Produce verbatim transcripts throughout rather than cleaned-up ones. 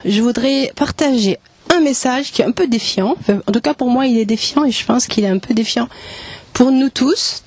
Je voudrais partager un message qui est un peu défiant. Enfin, en tout cas, pour moi, il est défiant et je pense qu'il est un peu défiant pour nous tous.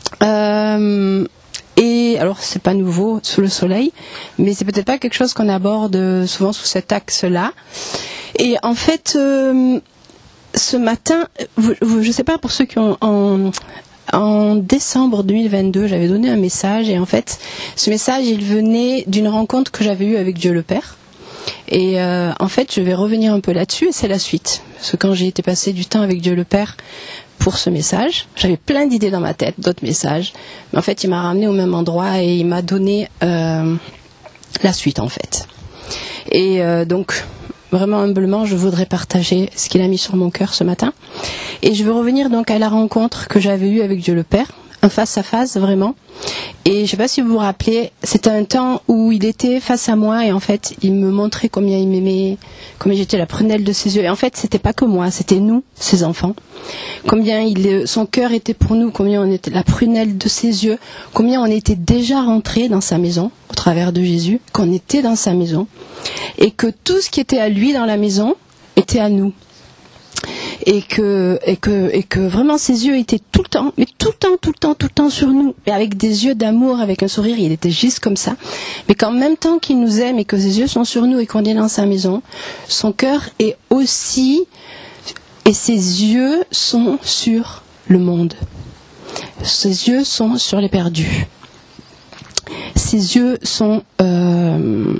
Euh, et alors, c'est pas nouveau sous le soleil, mais c'est peut-être pas quelque chose qu'on aborde souvent sous cet axe-là. Et en fait, euh, ce matin, vous, vous, je sais pas pour ceux qui ont en, en décembre deux mille vingt-deux, j'avais donné un message et en fait, ce message, il venait d'une rencontre que j'avais eue avec Dieu le Père. Et euh, en fait, je vais revenir un peu là-dessus et c'est la suite. Parce que quand j'ai été passer du temps avec Dieu le Père pour ce message, j'avais plein d'idées dans ma tête, d'autres messages. Mais en fait, il m'a ramené au même endroit et il m'a donné euh, la suite en fait. Et euh, donc, vraiment humblement, je voudrais partager ce qu'il a mis sur mon cœur ce matin. Et je veux revenir donc à la rencontre que j'avais eue avec Dieu le Père. Un face à face vraiment, et je ne sais pas si vous vous rappelez, c'était un temps où il était face à moi et en fait il me montrait combien il m'aimait, combien j'étais la prunelle de ses yeux, et en fait c'était pas que moi, c'était nous, ses enfants, combien il, son cœur était pour nous, combien on était la prunelle de ses yeux, combien on était déjà rentrés dans sa maison au travers de Jésus, qu'on était dans sa maison et que tout ce qui était à lui dans la maison était à nous. Et que, et que, et que vraiment ses yeux étaient tout le temps, mais tout le temps, tout le temps, tout le temps sur nous, et avec des yeux d'amour, avec un sourire, il était juste comme ça. Mais qu'en même temps qu'il nous aime et que ses yeux sont sur nous et qu'on est dans sa maison, son cœur est aussi, et ses yeux sont sur le monde. Ses yeux sont sur les perdus. Ses yeux sont euh,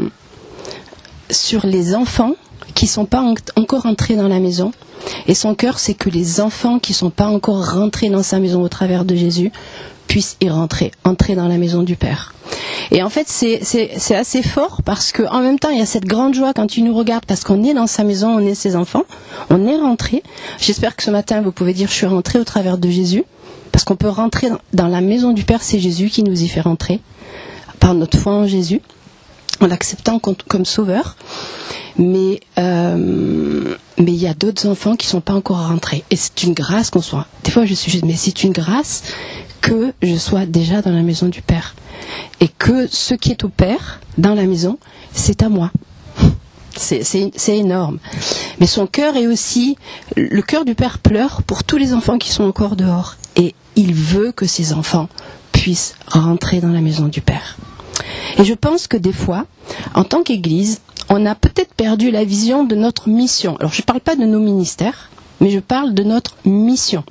sur les enfants qui ne sont pas en, encore entrés dans la maison. Et son cœur, c'est que les enfants qui ne sont pas encore rentrés dans sa maison au travers de Jésus puissent y rentrer, entrer dans la maison du Père. Et en fait, c'est, c'est, c'est assez fort parce qu'en même temps, il y a cette grande joie quand il nous regarde parce qu'on est dans sa maison, on est ses enfants, on est rentré. J'espère que ce matin, vous pouvez dire « je suis rentré au travers de Jésus » parce qu'on peut rentrer dans la maison du Père, c'est Jésus qui nous y fait rentrer par notre foi en Jésus, en l'acceptant comme, comme sauveur. Mais euh, mais il y a d'autres enfants qui ne sont pas encore rentrés. Et c'est une grâce qu'on soit. Des fois, je suis juste, mais c'est une grâce que je sois déjà dans la maison du Père. Et que ce qui est au Père, dans la maison, c'est à moi. C'est, c'est, c'est énorme. Mais son cœur est aussi... Le cœur du Père pleure pour tous les enfants qui sont encore dehors. Et il veut que ces enfants puissent rentrer dans la maison du Père. Et je pense que des fois, en tant qu'Église, on a peut-être perdu la vision de notre mission. Alors, je ne parle pas de nos ministères, mais je parle de notre mission.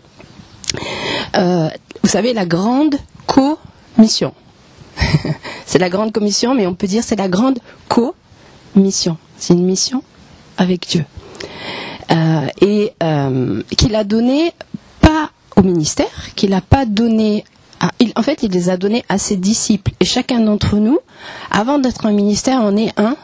Euh, vous savez, la grande commission. C'est la grande commission, mais on peut dire c'est la grande co-mission. C'est une mission avec Dieu. Euh, et euh, qu'il a donné pas au ministère, qu'il n'a pas donné... À, il, en fait, il les a donnés à ses disciples. Et chacun d'entre nous, avant d'être un ministère, on est un...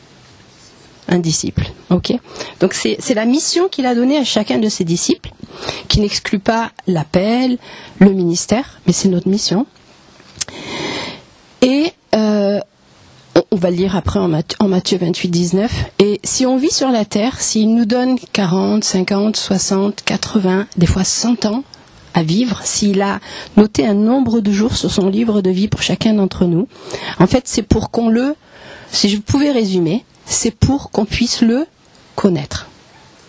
un disciple, ok. Donc c'est, c'est la mission qu'il a donnée à chacun de ses disciples, qui n'exclut pas l'appel, le ministère, mais c'est notre mission. Et euh, on, on va le lire après en Matthieu, en Matthieu vingt-huit, dix-neuf. Et si on vit sur la terre, s'il nous donne quarante, cinquante, soixante, quatre-vingts, des fois cent ans à vivre, s'il a noté un nombre de jours sur son livre de vie pour chacun d'entre nous, en fait c'est pour qu'on le, si je pouvais résumer, c'est pour qu'on puisse le connaître. Ok ?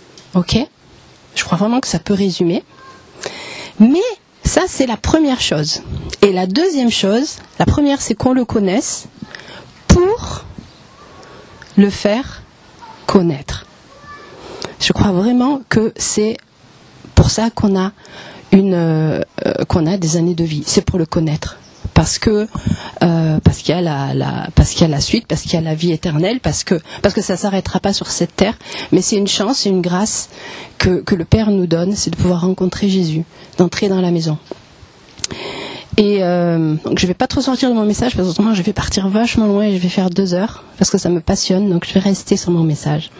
Je crois vraiment que ça peut résumer. Mais ça, c'est la première chose. Et la deuxième chose, la première, c'est qu'on le connaisse pour le faire connaître. Je crois vraiment que c'est pour ça qu'on a une, euh, qu'on a des années de vie. C'est pour le connaître. Parce que euh, parce qu'il y a la, la parce qu'il y a la suite, parce qu'il y a la vie éternelle, parce que parce que ça s'arrêtera pas sur cette terre, mais c'est une chance, c'est une grâce que que le Père nous donne, c'est de pouvoir rencontrer Jésus, d'entrer dans la maison. Et euh, donc je vais pas trop sortir de mon message parce que autrement je vais partir vachement loin et je vais faire deux heures parce que ça me passionne, donc je vais rester sur mon message.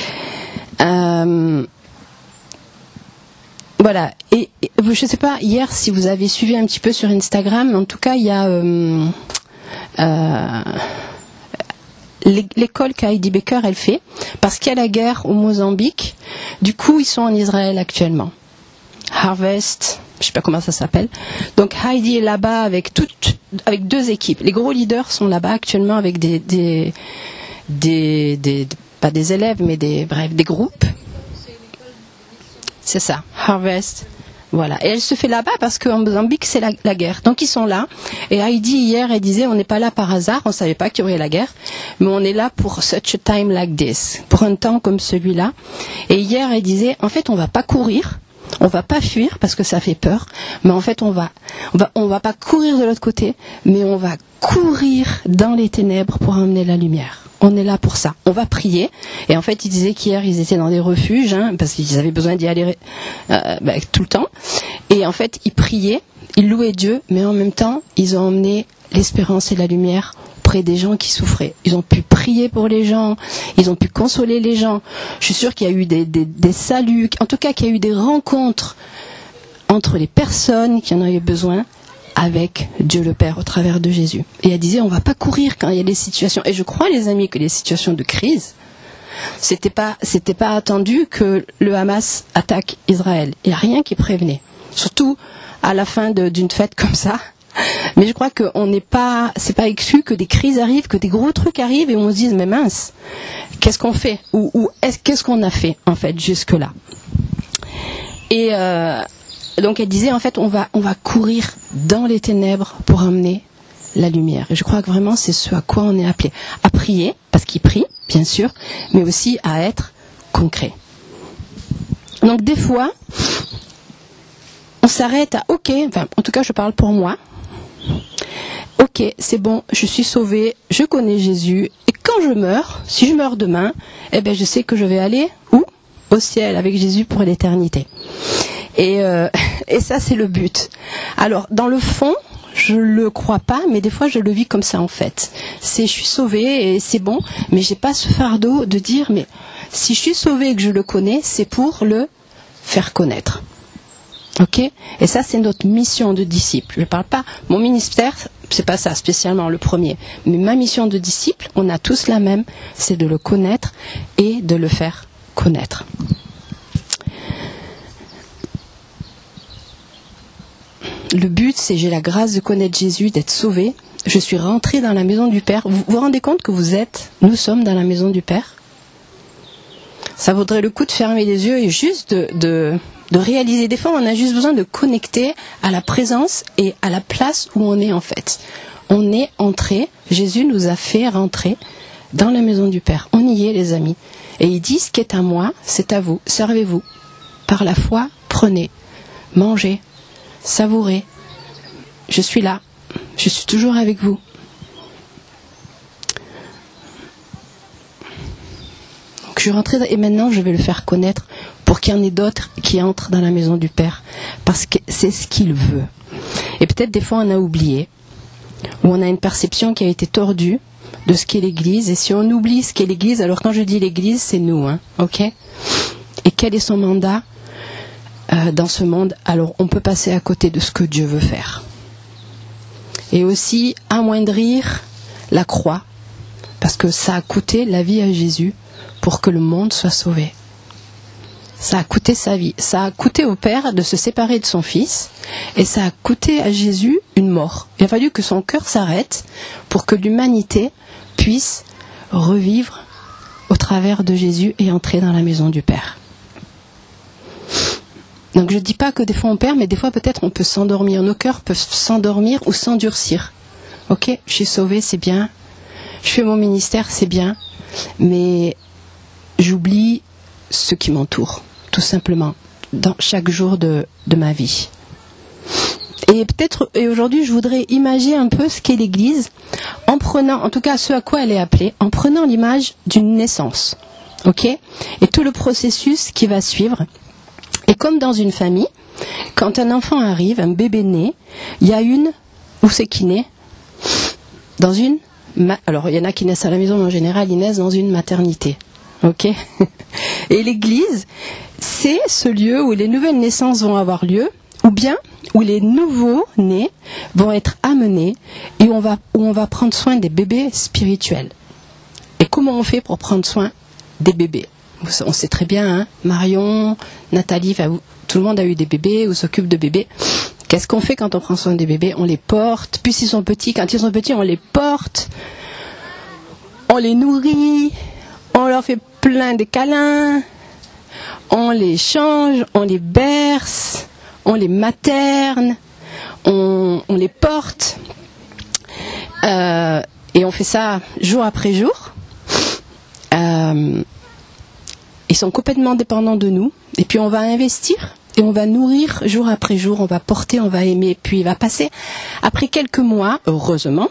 Euh, Voilà, et, et je ne sais pas hier si vous avez suivi un petit peu sur Instagram, mais en tout cas il y a euh, euh, l'école qu'Heidi Baker elle fait, parce qu'il y a la guerre au Mozambique, du coup ils sont en Israël actuellement. Harvest, je ne sais pas comment ça s'appelle. Donc Heidi est là-bas avec, toutes, avec deux équipes. Les gros leaders sont là-bas actuellement avec des, des, des, des, pas des élèves, mais des, bref, des groupes. C'est ça, Harvest. Voilà. Et elle se fait là-bas parce qu'en Mozambique, c'est la, la guerre. Donc ils sont là. Et Heidi, hier, elle disait, on n'est pas là par hasard, on ne savait pas qu'il y aurait la guerre, mais on est là pour such a time like this, pour un temps comme celui-là. Et hier, elle disait, en fait, on ne va pas courir, on ne va pas fuir parce que ça fait peur, mais en fait, on va, on va, on va pas courir de l'autre côté, mais on va courir dans les ténèbres pour emmener la lumière. On est là pour ça. On va prier. Et en fait, ils disaient qu'hier, ils étaient dans des refuges, hein, parce qu'ils avaient besoin d'y aller euh, bah, tout le temps. Et en fait, ils priaient, ils louaient Dieu, mais en même temps, ils ont emmené l'espérance et la lumière auprès des gens qui souffraient. Ils ont pu prier pour les gens, ils ont pu consoler les gens. Je suis sûre qu'il y a eu des, des, des saluts, en tout cas qu'il y a eu des rencontres entre les personnes qui en avaient besoin, avec Dieu le Père au travers de Jésus. Et elle disait, on ne va pas courir quand il y a des situations. Et je crois, les amis, que les situations de crise, c'était pas, c'était pas attendu que le Hamas attaque Israël. Il n'y a rien qui prévenait. Surtout à la fin de, d'une fête comme ça. Mais je crois qu'on n'est pas, c'est pas exclu que des crises arrivent, que des gros trucs arrivent et on se dise, mais mince, qu'est-ce qu'on fait? Ou, ou est-ce, qu'est-ce qu'on a fait, en fait, jusque-là? Et, euh, donc elle disait en fait on va on va courir dans les ténèbres pour emmener la lumière. Et je crois que vraiment c'est ce à quoi on est appelé, à prier parce qu'il prie bien sûr, mais aussi à être concret. Donc des fois on s'arrête à ok, enfin en tout cas je parle pour moi. Ok, c'est bon, je suis sauvée, je connais Jésus et quand je meurs, si je meurs demain, eh ben je sais que je vais aller où? Au ciel avec Jésus pour l'éternité. Et, euh, et ça, c'est le but. Alors, dans le fond, je le crois pas, mais des fois, je le vis comme ça, en fait. C'est, je suis sauvée et c'est bon, mais j'ai pas ce fardeau de dire, mais si je suis sauvée et que je le connais, c'est pour le faire connaître. Ok? Et ça, c'est notre mission de disciple. Je parle pas, mon ministère, c'est pas ça spécialement le premier, mais ma mission de disciple, on a tous la même, c'est de le connaître et de le faire connaître. Le but, c'est j'ai la grâce de connaître Jésus, d'être sauvé. Je suis rentrée dans la maison du Père. Vous vous rendez compte que vous êtes, nous sommes dans la maison du Père? Ça vaudrait le coup de fermer les yeux et juste de, de, de réaliser. Des fois, on a juste besoin de connecter à la présence et à la place où on est en fait. On est entré, Jésus nous a fait rentrer dans la maison du Père. On y est, les amis. Et il dit, ce qui est à moi, c'est à vous. Servez-vous. Par la foi, prenez, mangez. Savourez, je suis là, je suis toujours avec vous. Donc je suis rentrée et maintenant je vais le faire connaître pour qu'il y en ait d'autres qui entrent dans la maison du Père, parce que c'est ce qu'il veut. Et peut-être des fois on a oublié, ou on a une perception qui a été tordue de ce qu'est l'Église, et si on oublie ce qu'est l'Église, alors quand je dis l'Église, c'est nous, hein, ok? Et quel est son mandat? Euh, dans ce monde, alors on peut passer à côté de ce que Dieu veut faire. Et aussi amoindrir la croix, parce que ça a coûté la vie à Jésus pour que le monde soit sauvé. Ça a coûté sa vie. Ça a coûté au Père de se séparer de son Fils, et ça a coûté à Jésus une mort. Il a fallu que son cœur s'arrête pour que l'humanité puisse revivre au travers de Jésus et entrer dans la maison du Père. Donc je ne dis pas que des fois on perd, mais des fois peut-être on peut s'endormir. Nos cœurs peuvent s'endormir ou s'endurcir. Ok, je suis sauvée, c'est bien. Je fais mon ministère, c'est bien. Mais j'oublie ce qui m'entoure, tout simplement, dans chaque jour de, de ma vie. Et peut-être, et aujourd'hui, je voudrais imaginer un peu ce qu'est l'Église, en prenant, en tout cas ce à quoi elle est appelée, en prenant l'image d'une naissance. Ok ? Et tout le processus qui va suivre. Et comme dans une famille, quand un enfant arrive, un bébé naît, il y a une, où c'est qui naît ? Dans une, ma, alors il y en a qui naissent à la maison, mais en général ils naissent dans une maternité. Ok ? Et l'Église, c'est ce lieu où les nouvelles naissances vont avoir lieu, ou bien où les nouveaux nés vont être amenés et où on va, où on va prendre soin des bébés spirituels. Et comment on fait pour prendre soin des bébés ? On sait très bien, hein, Marion, Nathalie, tout le monde a eu des bébés ou s'occupe de bébés. Qu'est-ce qu'on fait quand on prend soin des bébés ? On les porte, puis ils sont petits, quand ils sont petits, on les porte, on les nourrit, on leur fait plein de câlins, on les change, on les berce, on les materne, on, on les porte. Euh, et on fait ça jour après jour. Euh, ils sont complètement dépendants de nous. Et puis on va investir et on va nourrir jour après jour, on va porter, on va aimer. Puis il va passer, après quelques mois, heureusement,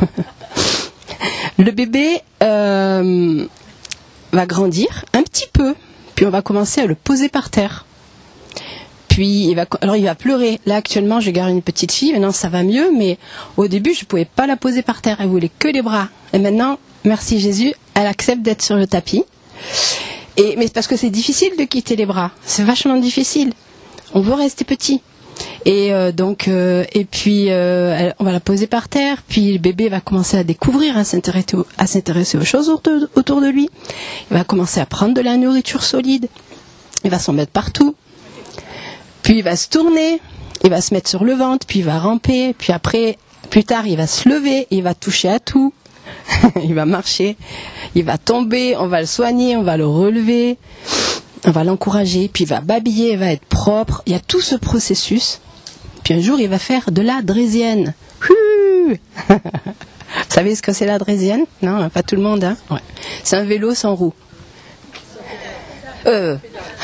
le bébé euh, va grandir un petit peu. Puis on va commencer à le poser par terre. Puis il va, alors il va pleurer. Là actuellement je garde une petite fille, maintenant ça va mieux, mais au début je ne pouvais pas la poser par terre, elle voulait que les bras. Et maintenant, merci Jésus, elle accepte d'être sur le tapis. Et, mais parce que c'est difficile de quitter les bras, c'est vachement difficile. On veut rester petit. Et euh, donc, euh, et puis euh, elle, on va la poser par terre, puis le bébé va commencer à découvrir, à s'intéresser, à s'intéresser aux choses autour de, autour de lui. Il va commencer à prendre de la nourriture solide, il va s'en mettre partout. Puis il va se tourner, il va se mettre sur le ventre, puis il va ramper, puis après, plus tard, il va se lever, il va toucher à tout, il va marcher, il va tomber, on va le soigner, on va le relever, on va l'encourager, puis il va babiller, il va être propre. Il y a tout ce processus. Puis un jour, il va faire de la draisienne. Vous savez ce que c'est la draisienne? Non, pas tout le monde. Hein, ouais. C'est un vélo sans roue. Euh...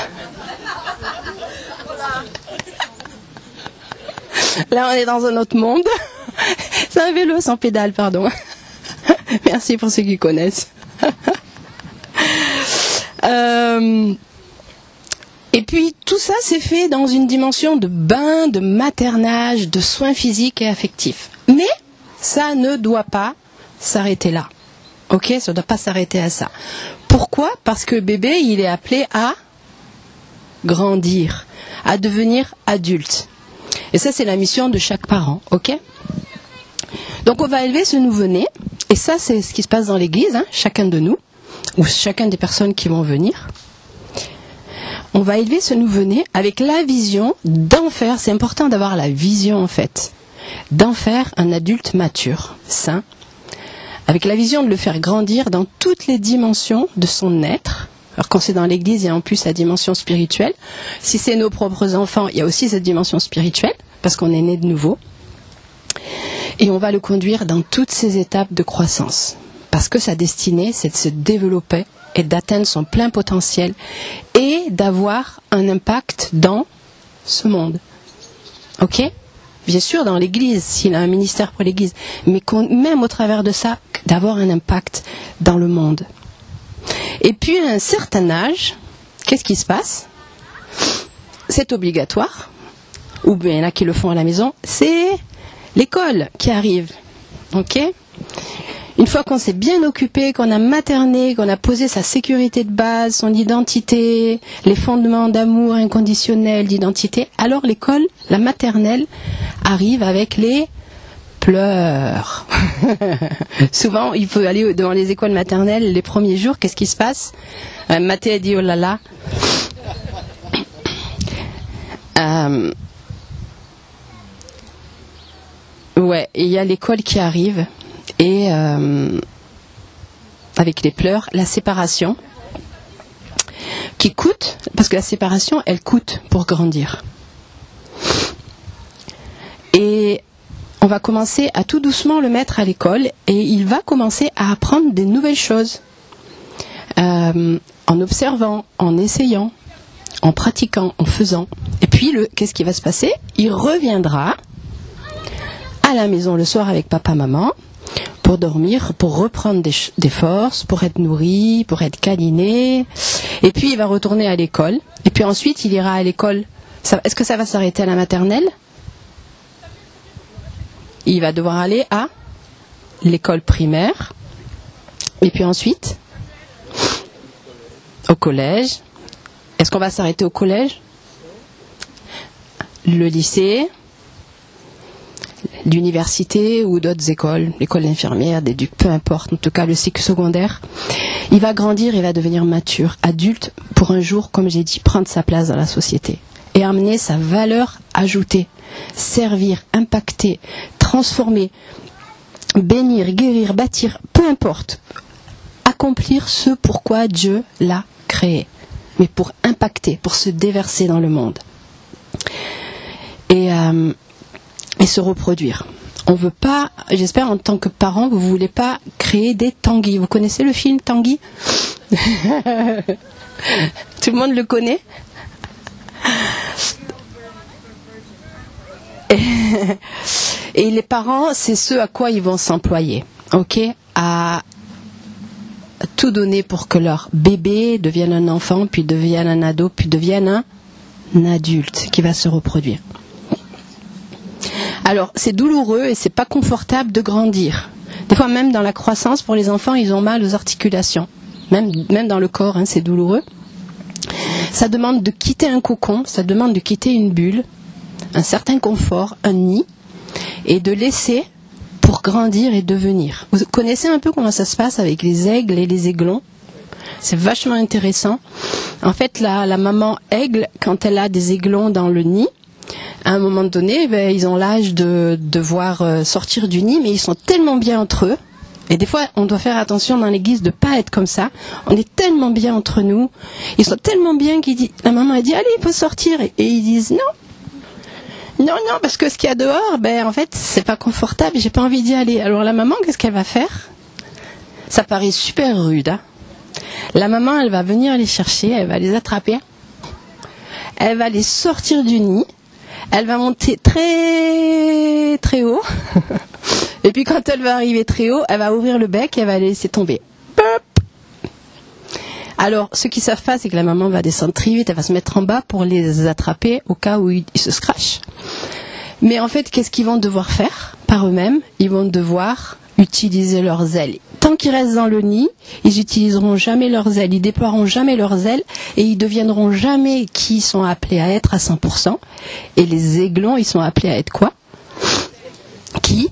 Là, on est dans un autre monde. C'est un vélo sans pédale, pardon. Merci pour ceux qui connaissent. euh... Et puis, tout ça, c'est fait dans une dimension de bain, de maternage, de soins physiques et affectifs. Mais ça ne doit pas s'arrêter là. Ok, ça ne doit pas s'arrêter à ça. Pourquoi? Parce que bébé, il est appelé à grandir, à devenir adulte. Et ça, c'est la mission de chaque parent, ok? Donc, on va élever ce nouveau-né. Et ça, c'est ce qui se passe dans l'église, hein, chacun de nous, ou chacun des personnes qui vont venir. On va élever ce nouveau-né avec la vision d'en faire, c'est important d'avoir la vision en fait, d'en faire un adulte mature, sain, avec la vision de le faire grandir dans toutes les dimensions de son être. Alors quand c'est dans l'église, il y a en plus la dimension spirituelle. Si c'est nos propres enfants, il y a aussi cette dimension spirituelle, parce qu'on est né de nouveau. Et on va le conduire dans toutes ces étapes de croissance, parce que sa destinée, c'est de se développer et d'atteindre son plein potentiel et d'avoir un impact dans ce monde. Ok? Bien sûr, dans l'Église, s'il a un ministère pour l'Église, mais même au travers de ça, d'avoir un impact dans le monde. Et puis, à un certain âge, qu'est-ce qui se passe? C'est obligatoire, ou bien il y en a qui le font à la maison, c'est l'école qui arrive. Ok? Une fois qu'on s'est bien occupé, qu'on a materné, qu'on a posé sa sécurité de base, son identité, les fondements d'amour inconditionnel, d'identité, alors l'école, la maternelle, arrive avec les pleurs. Souvent, il faut aller devant les écoles maternelles les premiers jours, qu'est-ce qui se passe? euh, Mathé a dit oh là là. Euh, ouais, il y a l'école qui arrive. Et euh, avec les pleurs, la séparation qui coûte, parce que la séparation, elle coûte pour grandir. Et on va commencer à tout doucement le mettre à l'école et il va commencer à apprendre des nouvelles choses euh, en observant, en essayant, en pratiquant, en faisant. Et puis, le, qu'est-ce qui va se passer? Il reviendra à la maison le soir avec papa, maman, pour dormir, pour reprendre des, des forces, pour être nourri, pour être câliné. Et puis il va retourner à l'école. Et puis ensuite il ira à l'école. Ça, est-ce que ça va s'arrêter à la maternelle? Il va devoir aller à l'école primaire. Et puis ensuite au collège. Est-ce qu'on va s'arrêter au collège? Le lycée, l'université ou d'autres écoles, l'école d'infirmière, d'éduc, peu importe, en tout cas le cycle secondaire, il va grandir, il va devenir mature, adulte, pour un jour, comme j'ai dit, prendre sa place dans la société et amener sa valeur ajoutée, servir, impacter, transformer, bénir, guérir, bâtir, peu importe, accomplir ce pourquoi Dieu l'a créé, mais pour impacter, pour se déverser dans le monde et, euh, et se reproduire. On veut pas, j'espère en tant que parent, vous voulez pas créer des Tanguy. Vous connaissez le film Tanguy? Tout le monde le connaît. Et, et les parents, c'est ce à quoi ils vont s'employer, ok, à tout donner pour que leur bébé devienne un enfant, puis devienne un ado, puis devienne un, un adulte qui va se reproduire. Alors, c'est douloureux et c'est pas confortable de grandir. Des fois, même dans la croissance, pour les enfants, ils ont mal aux articulations. Même, même dans le corps, hein, c'est douloureux. Ça demande de quitter un cocon, ça demande de quitter une bulle, un certain confort, un nid, et de laisser pour grandir et devenir. Vous connaissez un peu comment ça se passe avec les aigles et les aiglons? C'est vachement intéressant. En fait, la, la maman aigle, quand elle a des aiglons dans le nid, à un moment donné, ben, ils ont l'âge de devoir euh, sortir du nid, mais ils sont tellement bien entre eux. Et des fois, on doit faire attention dans l'église de ne pas être comme ça. On est tellement bien entre nous. Ils sont tellement bien qu'ils disent, la maman a dit, allez, il faut sortir. Et, et ils disent, non. Non, non, parce que ce qu'il y a dehors, ben, en fait, c'est pas confortable. J'ai pas envie d'y aller. Alors la maman, qu'est-ce qu'elle va faire? Ça paraît super rude, hein. La maman, elle va venir les chercher, elle va les attraper. Elle va les sortir du nid. Elle va monter très très haut. Et puis quand elle va arriver très haut, elle va ouvrir le bec et elle va les laisser tomber. Pop. Alors, ceux qui savent pas, c'est que la maman va descendre très vite, elle va se mettre en bas pour les attraper au cas où ils se scratchent. Mais en fait, qu'est-ce qu'ils vont devoir faire par eux-mêmes? Ils vont devoir utiliser leurs ailes. Tant qu'ils restent dans le nid, ils utiliseront jamais leurs ailes, ils déploieront jamais leurs ailes et ils deviendront jamais qui ils sont appelés à être à cent pour cent. Et les aiglons, ils sont appelés à être quoi? Qui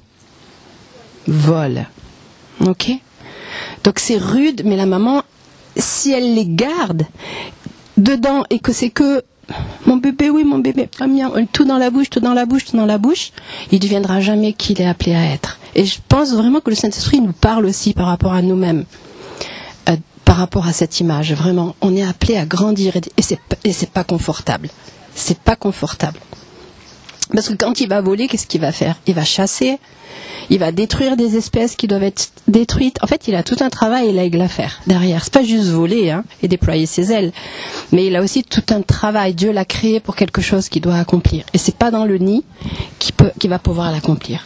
volent. Ok? Donc c'est rude, mais la maman, si elle les garde dedans et que c'est que mon bébé, oui, mon bébé, tout dans la bouche, tout dans la bouche, tout dans la bouche, il ne deviendra jamais qui il est appelé à être. Et je pense vraiment que le Saint-Esprit nous parle aussi par rapport à nous-mêmes, euh, par rapport à cette image. Vraiment, on est appelé à grandir et, et c'est et c'est pas confortable. C'est pas confortable. Parce que quand il va voler, qu'est-ce qu'il va faire? Il va chasser, il va détruire des espèces qui doivent être détruites. En fait, il a tout un travail, l'aigle, à faire derrière. C'est pas juste voler hein, et déployer ses ailes, mais il a aussi tout un travail. Dieu l'a créé pour quelque chose qu'il doit accomplir. Et c'est pas dans le nid qu'il peut, qu'il va pouvoir l'accomplir.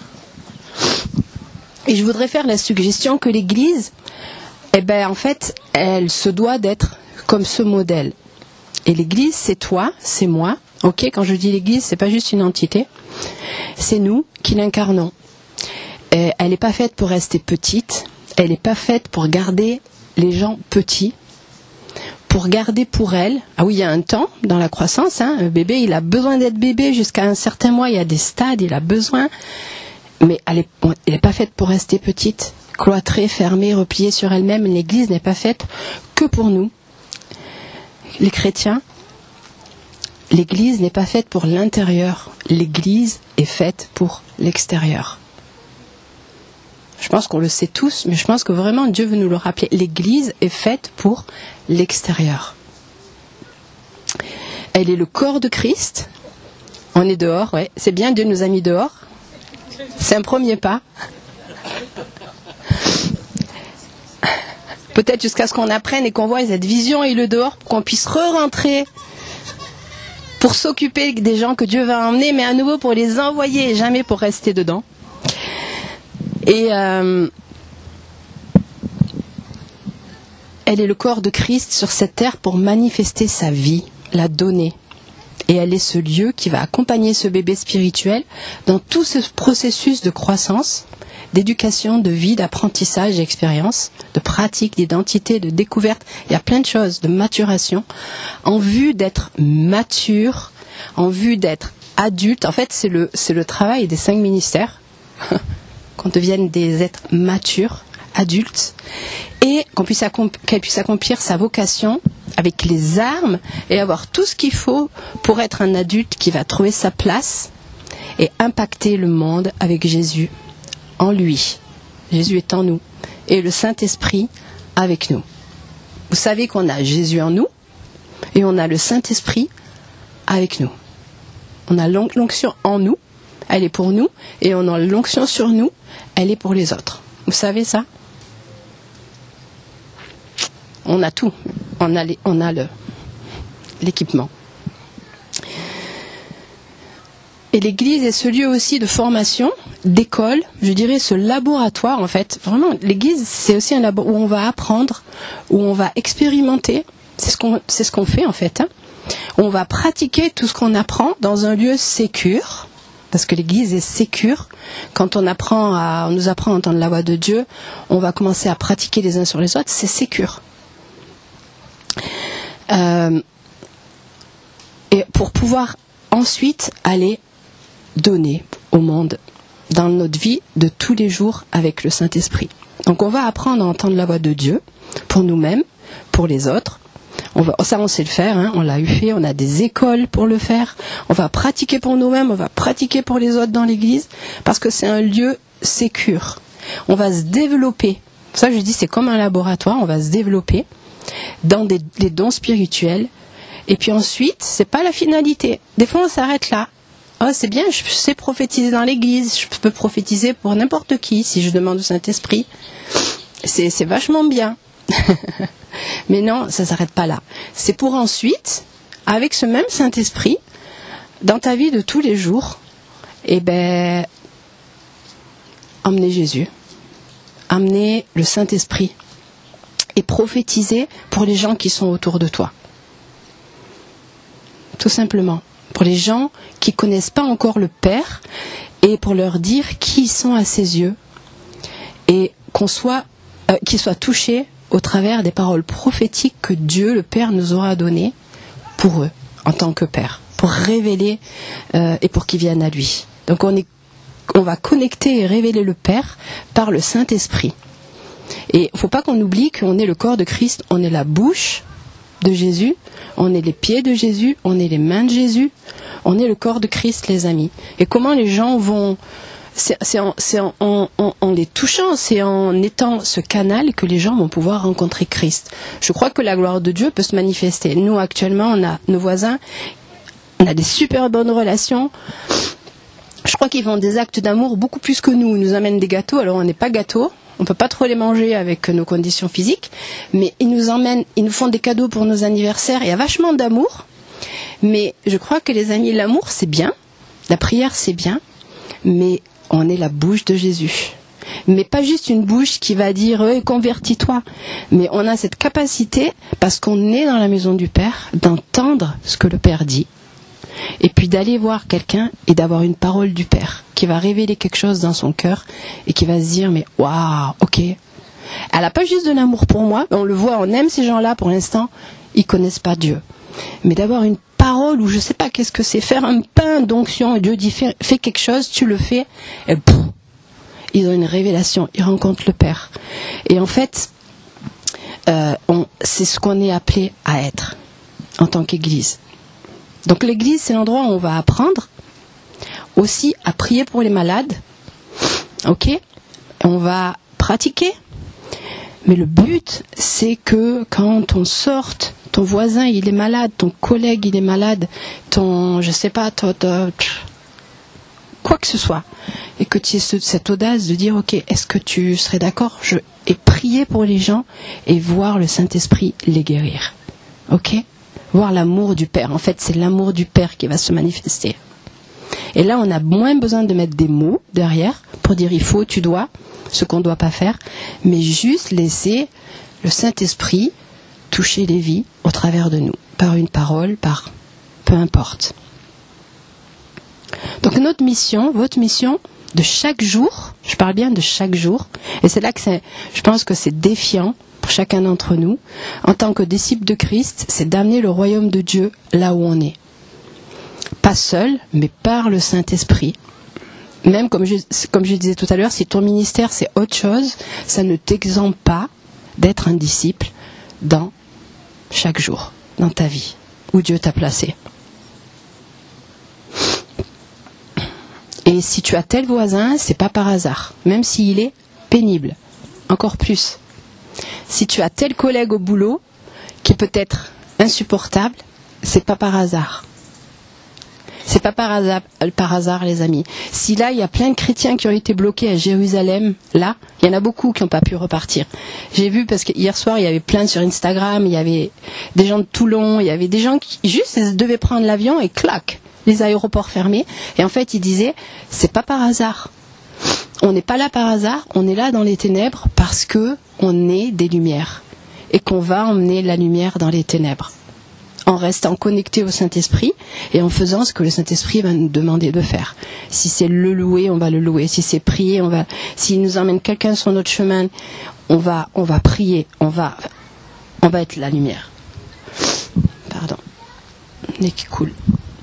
Et je voudrais faire la suggestion que l'Église, eh ben, en fait, elle se doit d'être comme ce modèle. Et l'Église, c'est toi, c'est moi. Ok, quand je dis l'Église, c'est pas juste une entité. C'est nous qui l'incarnons. Et elle n'est pas faite pour rester petite. Elle n'est pas faite pour garder les gens petits. Pour garder pour elle. Ah oui, il y a un temps dans la croissance. Hein, un bébé, il a besoin d'être bébé jusqu'à un certain mois. Il y a des stades, il a besoin. Mais elle n'est pas faite pour rester petite, cloîtrée, fermée, repliée sur elle-même. L'Église n'est pas faite que pour nous, les chrétiens. L'Église n'est pas faite pour l'intérieur. L'Église est faite pour l'extérieur. Je pense qu'on le sait tous, mais je pense que vraiment Dieu veut nous le rappeler. L'Église est faite pour l'extérieur. Elle est le corps de Christ. On est dehors, ouais. C'est bien, Dieu nous a mis dehors. C'est un premier pas. Peut-être jusqu'à ce qu'on apprenne et qu'on voit cette vision et le dehors pour qu'on puisse re-rentrer pour s'occuper des gens que Dieu va emmener, mais à nouveau pour les envoyer et jamais pour rester dedans. Et euh, elle est le corps de Christ sur cette terre pour manifester sa vie, la donner. Et elle est ce lieu qui va accompagner ce bébé spirituel dans tout ce processus de croissance, d'éducation, de vie, d'apprentissage, d'expérience, de pratique, d'identité, de découverte. Il y a plein de choses, de maturation, en vue d'être mature, en vue d'être adulte. En fait, c'est le, c'est le travail des cinq ministères, qu'on devienne des êtres matures, adultes, et qu'on puisse accomp- qu'elle puisse accomplir sa vocation avec les armes et avoir tout ce qu'il faut pour être un adulte qui va trouver sa place et impacter le monde avec Jésus en lui. Jésus est en nous. Et le Saint-Esprit avec nous. Vous savez qu'on a Jésus en nous et on a le Saint-Esprit avec nous. On a l'onction en nous, elle est pour nous, et on a l'onction sur nous, elle est pour les autres. Vous savez ça? On a tout. On a, les, on a le, l'équipement. Et l'Église est ce lieu aussi de formation, d'école, je dirais ce laboratoire en fait. Vraiment, l'Église c'est aussi un labo où on va apprendre, où on va expérimenter. C'est ce qu'on, c'est ce qu'on fait en fait. Hein. On va pratiquer tout ce qu'on apprend dans un lieu sécure, parce que l'Église est sécure. Quand on apprend à, on nous apprend à entendre la voix de Dieu, on va commencer à pratiquer les uns sur les autres. C'est sécure. Euh, et pour pouvoir ensuite aller donner au monde dans notre vie de tous les jours avec le Saint-Esprit. Donc on va apprendre à entendre la voix de Dieu pour nous-mêmes, pour les autres. On va, ça on sait le faire, hein, on l'a eu fait, on a des écoles pour le faire. On va pratiquer pour nous-mêmes, on va pratiquer pour les autres dans l'Église, parce que c'est un lieu sécure. On va se développer. Ça je dis c'est comme un laboratoire, on va se développer dans des, des dons spirituels. Et puis ensuite, c'est pas la finalité. Des fois on s'arrête là. Oh, c'est bien, je sais prophétiser dans l'église, je peux prophétiser pour n'importe qui si je demande au Saint-Esprit. C'est, c'est vachement bien. Mais non, ça ne s'arrête pas là. C'est pour ensuite, avec ce même Saint-Esprit, dans ta vie de tous les jours, eh ben, emmener Jésus, emmener le Saint-Esprit et prophétiser pour les gens qui sont autour de toi. Tout simplement. Pour les gens qui ne connaissent pas encore le Père, et pour leur dire qui ils sont à ses yeux, et qu'on soit, euh, qu'ils soient touchés au travers des paroles prophétiques que Dieu, le Père, nous aura données pour eux, en tant que Père, pour révéler euh, et pour qu'ils viennent à lui. Donc on, est, on va connecter et révéler le Père par le Saint-Esprit. Et il ne faut pas qu'on oublie qu'on est le corps de Christ, on est la bouche de Jésus, on est les pieds de Jésus, on est les mains de Jésus, on est le corps de Christ, les amis. Et comment les gens vont... C'est, c'est, en, c'est en, en, en, en les touchant, c'est en étant ce canal que les gens vont pouvoir rencontrer Christ. Je crois que la gloire de Dieu peut se manifester. Nous, actuellement, on a nos voisins, on a des super bonnes relations. Je crois qu'ils font des actes d'amour beaucoup plus que nous. Ils nous amènent des gâteaux, alors on n'est pas gâteaux. On ne peut pas trop les manger avec nos conditions physiques, mais ils nous emmènent, ils nous font des cadeaux pour nos anniversaires. Il y a vachement d'amour, mais je crois que les amis, l'amour c'est bien, la prière c'est bien, mais on est la bouche de Jésus. Mais pas juste une bouche qui va dire hey, « convertis-toi », mais on a cette capacité, parce qu'on est dans la maison du Père, d'entendre ce que le Père dit, et puis d'aller voir quelqu'un et d'avoir une parole du Père qui va révéler quelque chose dans son cœur et qui va se dire mais waouh, ok, elle n'a pas juste de l'amour pour moi, on le voit, on aime ces gens-là pour l'instant, ils connaissent pas Dieu, mais d'avoir une parole où je sais pas qu'est-ce que c'est, faire un pain d'onction et Dieu dit fais, fais quelque chose, tu le fais et pff, ils ont une révélation, ils rencontrent le Père. Et en fait euh, on, c'est ce qu'on est appelé à être en tant qu'Église. Donc l'église, c'est l'endroit où on va apprendre aussi à prier pour les malades. Ok ? On va pratiquer. Mais le but, c'est que quand on sorte, ton voisin il est malade, ton collègue il est malade, ton, je sais pas, ton, ton, quoi que ce soit, et que tu aies cette audace de dire ok, est-ce que tu serais d'accord je, et prier pour les gens et voir le Saint-Esprit les guérir. Ok ? Voir l'amour du Père. En fait, c'est l'amour du Père qui va se manifester. Et là, on a moins besoin de mettre des mots derrière pour dire il faut, tu dois, ce qu'on ne doit pas faire, mais juste laisser le Saint-Esprit toucher les vies au travers de nous, par une parole, par peu importe. Donc notre mission, votre mission de chaque jour, je parle bien de chaque jour, et c'est là que c'est, je pense que c'est défiant pour chacun d'entre nous, en tant que disciples de Christ, c'est d'amener le royaume de Dieu là où on est. Pas seul, mais par le Saint-Esprit. Même comme je, comme je disais tout à l'heure, si ton ministère c'est autre chose, ça ne t'exempte pas d'être un disciple dans chaque jour, dans ta vie, où Dieu t'a placé. Et si tu as tel voisin, c'est pas par hasard, même s'il est pénible, encore plus. si tu as tel collègue au boulot qui peut être insupportable, c'est pas par hasard. C'est pas par hasard, par hasard, les amis. Si là, il y a plein de chrétiens qui ont été bloqués à Jérusalem, là, il y en a beaucoup qui n'ont pas pu repartir. J'ai vu, parce que hier soir, il y avait plein sur Instagram, il y avait des gens de Toulon, il y avait des gens qui juste ils devaient prendre l'avion et clac, les aéroports fermés. Et en fait, ils disaient, c'est pas par hasard. On n'est pas là par hasard, on est là dans les ténèbres parce que on est des lumières et qu'on va emmener la lumière dans les ténèbres. En restant connecté au Saint-Esprit et en faisant ce que le Saint-Esprit va nous demander de faire. Si c'est le louer, on va le louer. Si c'est prier, on va. S'il nous emmène quelqu'un sur notre chemin, on va, on va prier. On va, on va être la lumière. Pardon. Nez qui coule.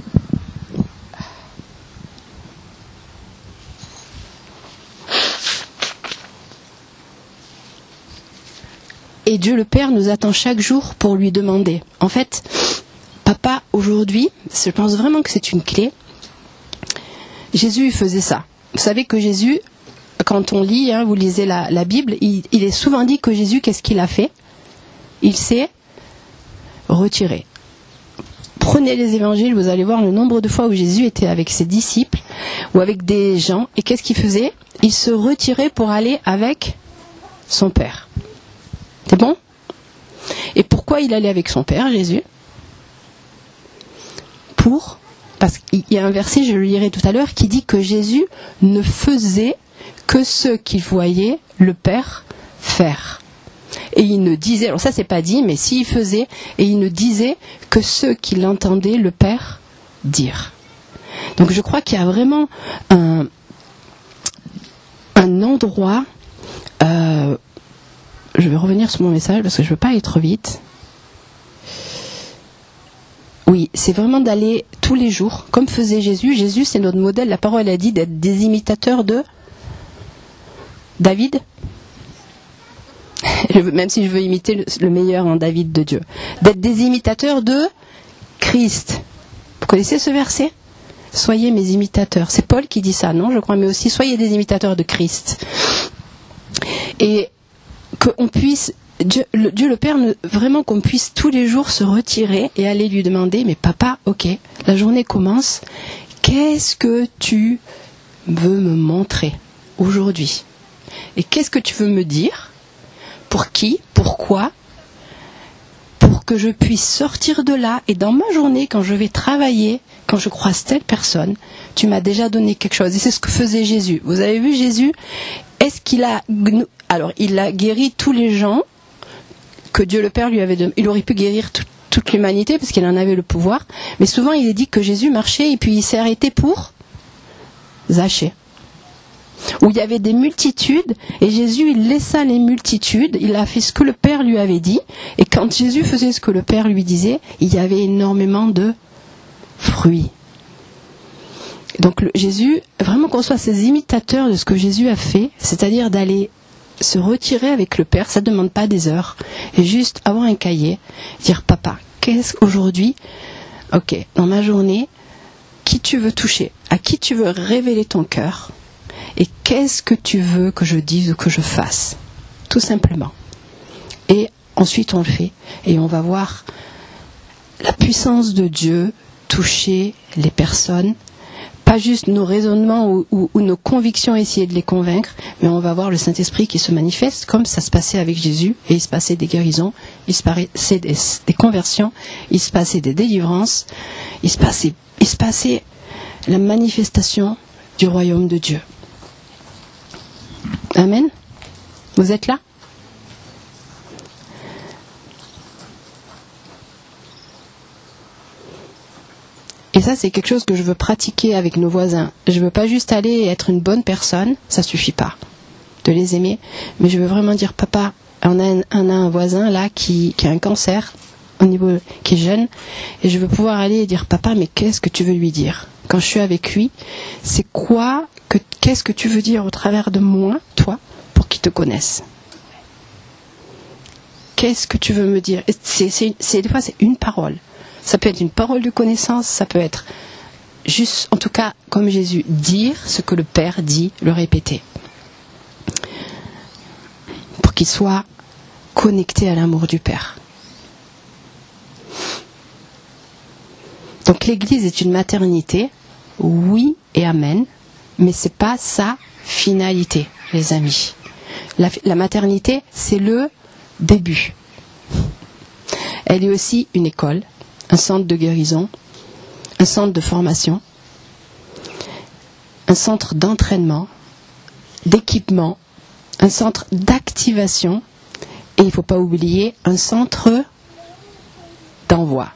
Et Dieu le Père nous attend chaque jour pour lui demander. En fait, papa, aujourd'hui, je pense vraiment que c'est une clé. Jésus faisait ça. Vous savez que Jésus, quand on lit, hein, vous lisez la, la Bible, il, il est souvent dit que Jésus, qu'est-ce qu'il a fait? Il s'est retiré. Prenez les évangiles, vous allez voir le nombre de fois où Jésus était avec ses disciples ou avec des gens. Et qu'est-ce qu'il faisait? Il se retirait pour aller avec son Père. C'est bon? Et pourquoi il allait avec son Père, Jésus? Pour, parce qu'il y a un verset, je le lirai tout à l'heure, qui dit que Jésus ne faisait que ce qu'il voyait le Père faire. Et il ne disait, alors ça c'est pas dit, mais s'il faisait, et il ne disait que ce qu'il entendait le Père dire. Donc je crois qu'il y a vraiment un, un endroit... Euh, je vais revenir sur mon message parce que je ne veux pas aller trop vite. Oui, c'est vraiment d'aller tous les jours, comme faisait Jésus. Jésus, c'est notre modèle. La parole a dit d'être des imitateurs de David. Même si je veux imiter le, le meilleur en David de Dieu. D'être des imitateurs de Christ. Vous connaissez ce verset? Soyez mes imitateurs. C'est Paul qui dit ça, non? Je crois, mais aussi soyez des imitateurs de Christ. Et qu'on puisse, Dieu le, Dieu le Père, vraiment qu'on puisse tous les jours se retirer et aller lui demander, mais papa, ok, la journée commence, qu'est-ce que tu veux me montrer aujourd'hui? Et qu'est-ce que tu veux me dire? Pour qui? Pourquoi? Pour que je puisse sortir de là et dans ma journée, quand je vais travailler, quand je croise telle personne, tu m'as déjà donné quelque chose. Et c'est ce que faisait Jésus. Vous avez vu Jésus? Est-ce qu'il a... Alors, il a guéri tous les gens que Dieu le Père lui avait donné. Il aurait pu guérir tout, toute l'humanité parce qu'il en avait le pouvoir. Mais souvent, il est dit que Jésus marchait et puis il s'est arrêté pour Zachée. Où il y avait des multitudes et Jésus, il laissa les multitudes. Il a fait ce que le Père lui avait dit. Et quand Jésus faisait ce que le Père lui disait, il y avait énormément de fruits. Donc le, Jésus, vraiment qu'on soit ces imitateurs de ce que Jésus a fait, c'est-à-dire d'aller se retirer avec le Père, ça ne demande pas des heures, et juste avoir un cahier, dire papa, qu'est-ce qu'aujourd'hui, ok, dans ma journée, qui tu veux toucher, à qui tu veux révéler ton cœur, et qu'est-ce que tu veux que je dise ou que je fasse, tout simplement. Et ensuite on le fait, et on va voir la puissance de Dieu toucher les personnes. Pas juste nos raisonnements ou, ou, ou nos convictions, essayer de les convaincre, mais on va voir le Saint-Esprit qui se manifeste comme ça se passait avec Jésus, et il se passait des guérisons, il se passait des, des conversions, il se passait des délivrances, il se passait, il se passait la manifestation du royaume de Dieu. Amen. Vous êtes là? Et ça, c'est quelque chose que je veux pratiquer avec nos voisins. Je ne veux pas juste aller et être une bonne personne, ça ne suffit pas de les aimer, mais je veux vraiment dire, papa, on a un, on a un voisin là qui, qui a un cancer, au niveau, qui est jeune, et je veux pouvoir aller et dire, papa, mais qu'est-ce que tu veux lui dire? Quand je suis avec lui, c'est quoi, que, qu'est-ce que tu veux dire au travers de moi, toi, pour qu'il te connaisse? Qu'est-ce que tu veux me dire? c'est, c'est, c'est, Des fois, c'est une parole. Ça peut être une parole de connaissance, ça peut être juste, en tout cas, comme Jésus, dire ce que le Père dit, le répéter. Pour qu'il soit connecté à l'amour du Père. Donc l'Église est une maternité, oui et amen, mais c'est pas sa finalité, les amis. La, la maternité, c'est le début. Elle est aussi une école, un centre de guérison, un centre de formation, un centre d'entraînement, d'équipement, un centre d'activation et il ne faut pas oublier un centre d'envoi.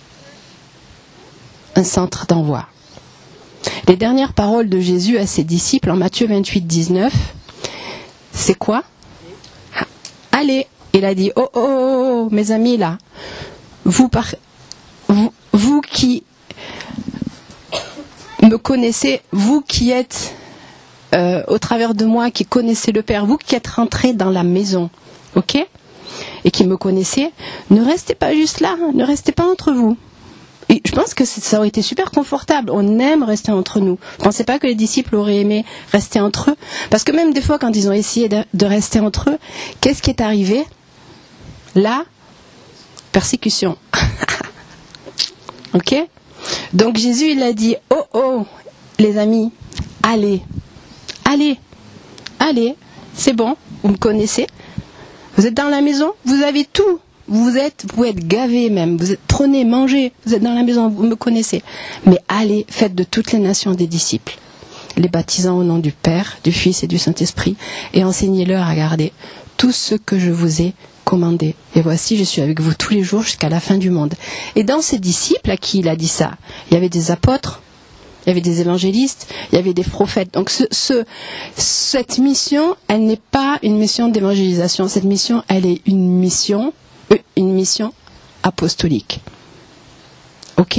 Un centre d'envoi. Les dernières paroles de Jésus à ses disciples en Matthieu vingt-huit, dix-neuf, c'est quoi ? Allez, il a dit, oh, oh, oh, oh mes amis là, vous, par, vous, vous qui me connaissez, vous qui êtes euh, au travers de moi, qui connaissez le Père, vous qui êtes rentrés dans la maison, ok ? Et qui me connaissez, ne restez pas juste là, ne restez pas entre vous. Et je pense que ça aurait été super confortable. On aime rester entre nous. Vous ne pensez pas que les disciples auraient aimé rester entre eux ? Parce que même des fois, quand ils ont essayé de, de rester entre eux, qu'est-ce qui est arrivé ? La persécution. Ok ? Donc Jésus, il a dit, oh oh, les amis, allez, allez, allez, c'est bon, vous me connaissez. Vous êtes dans la maison, vous avez tout. Vous êtes, vous pouvez être gavés même. Vous êtes, prenez, mangez. Vous êtes dans la maison, vous me connaissez. Mais allez, faites de toutes les nations des disciples, les baptisant au nom du Père, du Fils et du Saint-Esprit, et enseignez-leur à garder tout ce que je vous ai commandé. Et voici, je suis avec vous tous les jours jusqu'à la fin du monde. Et dans ces disciples à qui il a dit ça, il y avait des apôtres, il y avait des évangélistes, il y avait des prophètes. Donc ce, ce, cette mission, elle n'est pas une mission d'évangélisation. Cette mission, elle est une mission une mission apostolique. Ok ?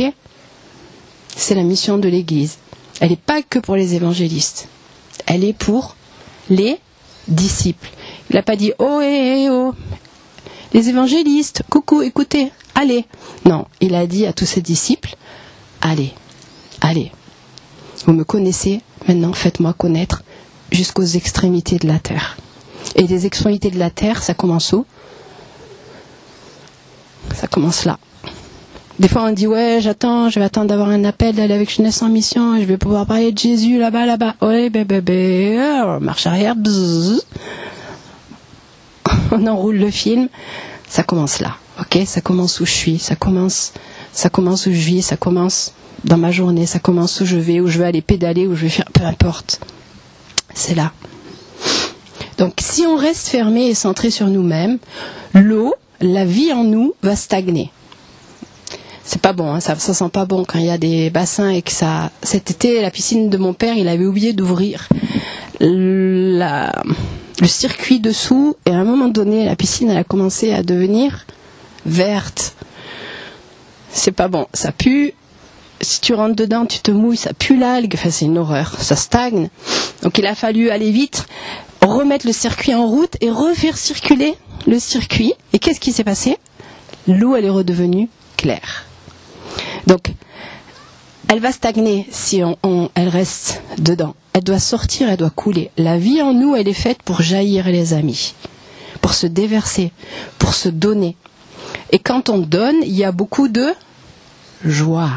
C'est la mission de l'Église. Elle n'est pas que pour les évangélistes. Elle est pour les disciples. Il n'a pas dit « Oh, hé, hé, oh, les évangélistes, coucou, écoutez, allez !» Non, il a dit à tous ses disciples « Allez, allez, vous me connaissez, maintenant faites-moi connaître jusqu'aux extrémités de la terre. » Et les extrémités de la terre, ça commence où ? Ça commence là. Des fois on dit ouais j'attends, je vais attendre d'avoir un appel d'aller avec Jeunesse en mission et je vais pouvoir parler de Jésus là-bas, là-bas. Ouais bébé, bébé, marche arrière, bzzz. On enroule le film. Ça commence là, ok ? Ça commence où je suis, ça commence, ça commence où je vis, ça commence dans ma journée, ça commence où je vais, où je vais aller pédaler, où je vais faire, peu importe. C'est là. Donc si on reste fermé et centré sur nous-mêmes, l'eau, la vie en nous va stagner. C'est pas bon, hein, ça, ça sent pas bon quand il y a des bassins et que ça. Cet été, la piscine de mon père, il avait oublié d'ouvrir la, le circuit dessous et à un moment donné, la piscine elle a commencé à devenir verte. C'est pas bon, ça pue. Si tu rentres dedans, tu te mouilles, ça pue l'algue. Enfin, c'est une horreur, ça stagne. Donc il a fallu aller vite, remettre le circuit en route et refaire circuler le circuit. Et qu'est-ce qui s'est passé ? L'eau, elle est redevenue claire. Donc, elle va stagner si on, on, elle reste dedans. Elle doit sortir, elle doit couler. La vie en nous, elle est faite pour jaillir, les amis. Pour se déverser, pour se donner. Et quand on donne, il y a beaucoup de joie.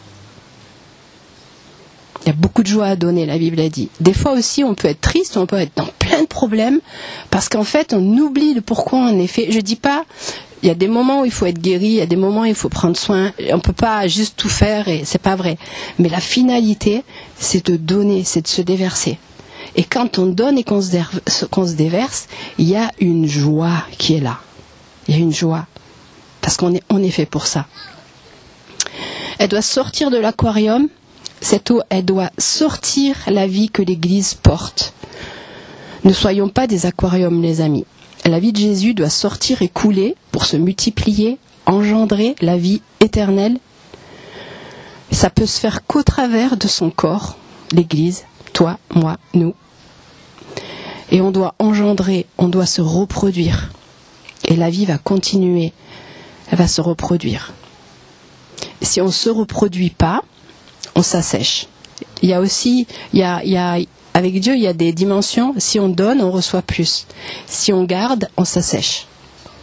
Il y a beaucoup de joie à donner, la Bible a dit. Des fois aussi, on peut être triste, on peut être dans plein de problèmes, parce qu'en fait, on oublie le pourquoi on est fait. Je dis pas, il y a des moments où il faut être guéri, il y a des moments où il faut prendre soin. On peut pas juste tout faire, et c'est pas vrai. Mais la finalité, c'est de donner, c'est de se déverser. Et quand on donne et qu'on se, dé- qu'on se déverse, il y a une joie qui est là. Il y a une joie, parce qu'on est, on est fait pour ça. Elle doit sortir de l'aquarium. Cette eau, elle doit sortir la vie que l'Église porte. Ne soyons pas des aquariums, les amis. La vie de Jésus doit sortir et couler pour se multiplier, engendrer la vie éternelle. Ça peut se faire qu'au travers de son corps, l'Église, toi, moi, nous. Et on doit engendrer, on doit se reproduire. Et la vie va continuer, elle va se reproduire. Si on ne se reproduit pas, on s'assèche. Il y a aussi, il y a, il y a, avec Dieu, il y a des dimensions. Si on donne, on reçoit plus. Si on garde, on s'assèche.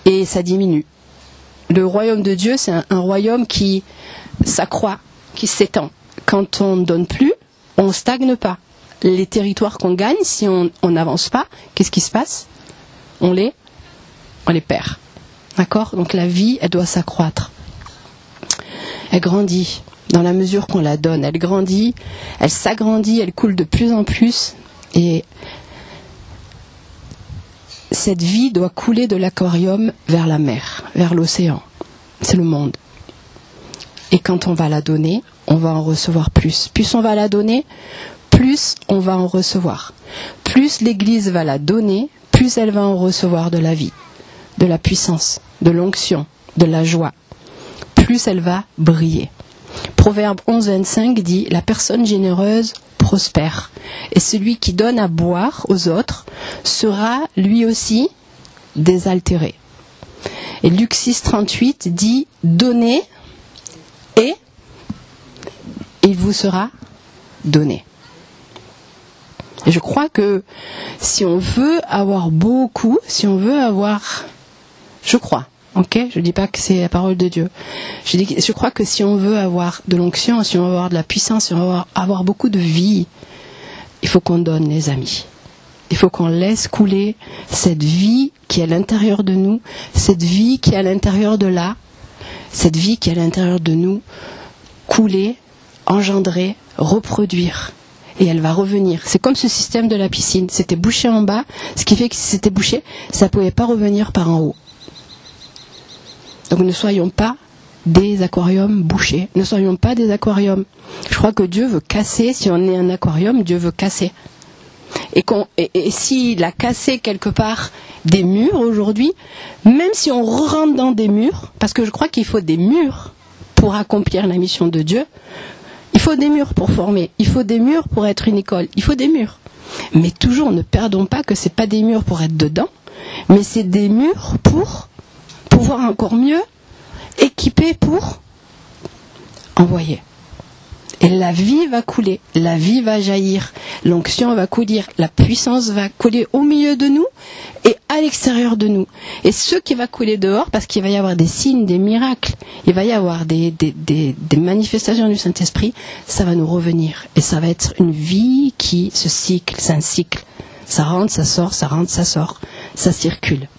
et ça diminue. Le royaume de Dieu, c'est un, un royaume qui s'accroît, qui s'étend. Quand on ne donne plus, on ne stagne pas. Les territoires qu'on gagne, si on n'avance pas, qu'est-ce qui se passe ? On les, on les perd. D'accord ? Donc la vie, elle doit s'accroître. Elle grandit dans la mesure qu'on la donne. Elle grandit, elle s'agrandit, elle coule de plus en plus. Et cette vie doit couler de l'aquarium vers la mer, vers l'océan. C'est le monde. Et quand on va la donner, on va en recevoir plus. Plus on va la donner, plus on va en recevoir. Plus l'Église va la donner, plus elle va en recevoir de la vie, de la puissance, de l'onction, de la joie. Plus elle va briller. Proverbe onze, vingt-cinq dit « La personne généreuse prospère, et celui qui donne à boire aux autres sera lui aussi désaltéré. » Et Luc six, trente-huit dit « Donnez et il vous sera donné. » Et je crois que si on veut avoir beaucoup, si on veut avoir... Je crois, ok ? Je ne dis pas que c'est la parole de Dieu. Je, dis, je crois que si on veut avoir de l'onction, si on veut avoir de la puissance, si on veut avoir, avoir beaucoup de vie, il faut qu'on donne, les amis. Il faut qu'on laisse couler cette vie qui est à l'intérieur de nous, cette vie qui est à l'intérieur de là, cette vie qui est à l'intérieur de nous, couler, engendrer, reproduire. Et elle va revenir. C'est comme ce système de la piscine. C'était bouché en bas, ce qui fait que si c'était bouché, ça ne pouvait pas revenir par en haut. Donc ne soyons pas des aquariums bouchés. Ne soyons pas des aquariums. Je crois que Dieu veut casser. Si on est un aquarium, Dieu veut casser. Et, qu'on, et, et s'il a cassé quelque part des murs aujourd'hui, même si on rentre dans des murs, parce que je crois qu'il faut des murs pour accomplir la mission de Dieu, il faut des murs pour former, il faut des murs pour être une école, il faut des murs. Mais toujours, ne perdons pas que ce n'est pas des murs pour être dedans, mais c'est des murs pour pouvoir encore mieux équiper pour envoyer. Et la vie va couler, la vie va jaillir, l'onction va couler, la puissance va couler au milieu de nous et à l'extérieur de nous. Et ce qui va couler dehors, parce qu'il va y avoir des signes, des miracles, il va y avoir des, des, des, des manifestations du Saint-Esprit, ça va nous revenir. Et ça va être une vie qui se cycle, c'est un cycle. Ça rentre, ça sort, ça rentre, ça sort, ça circule.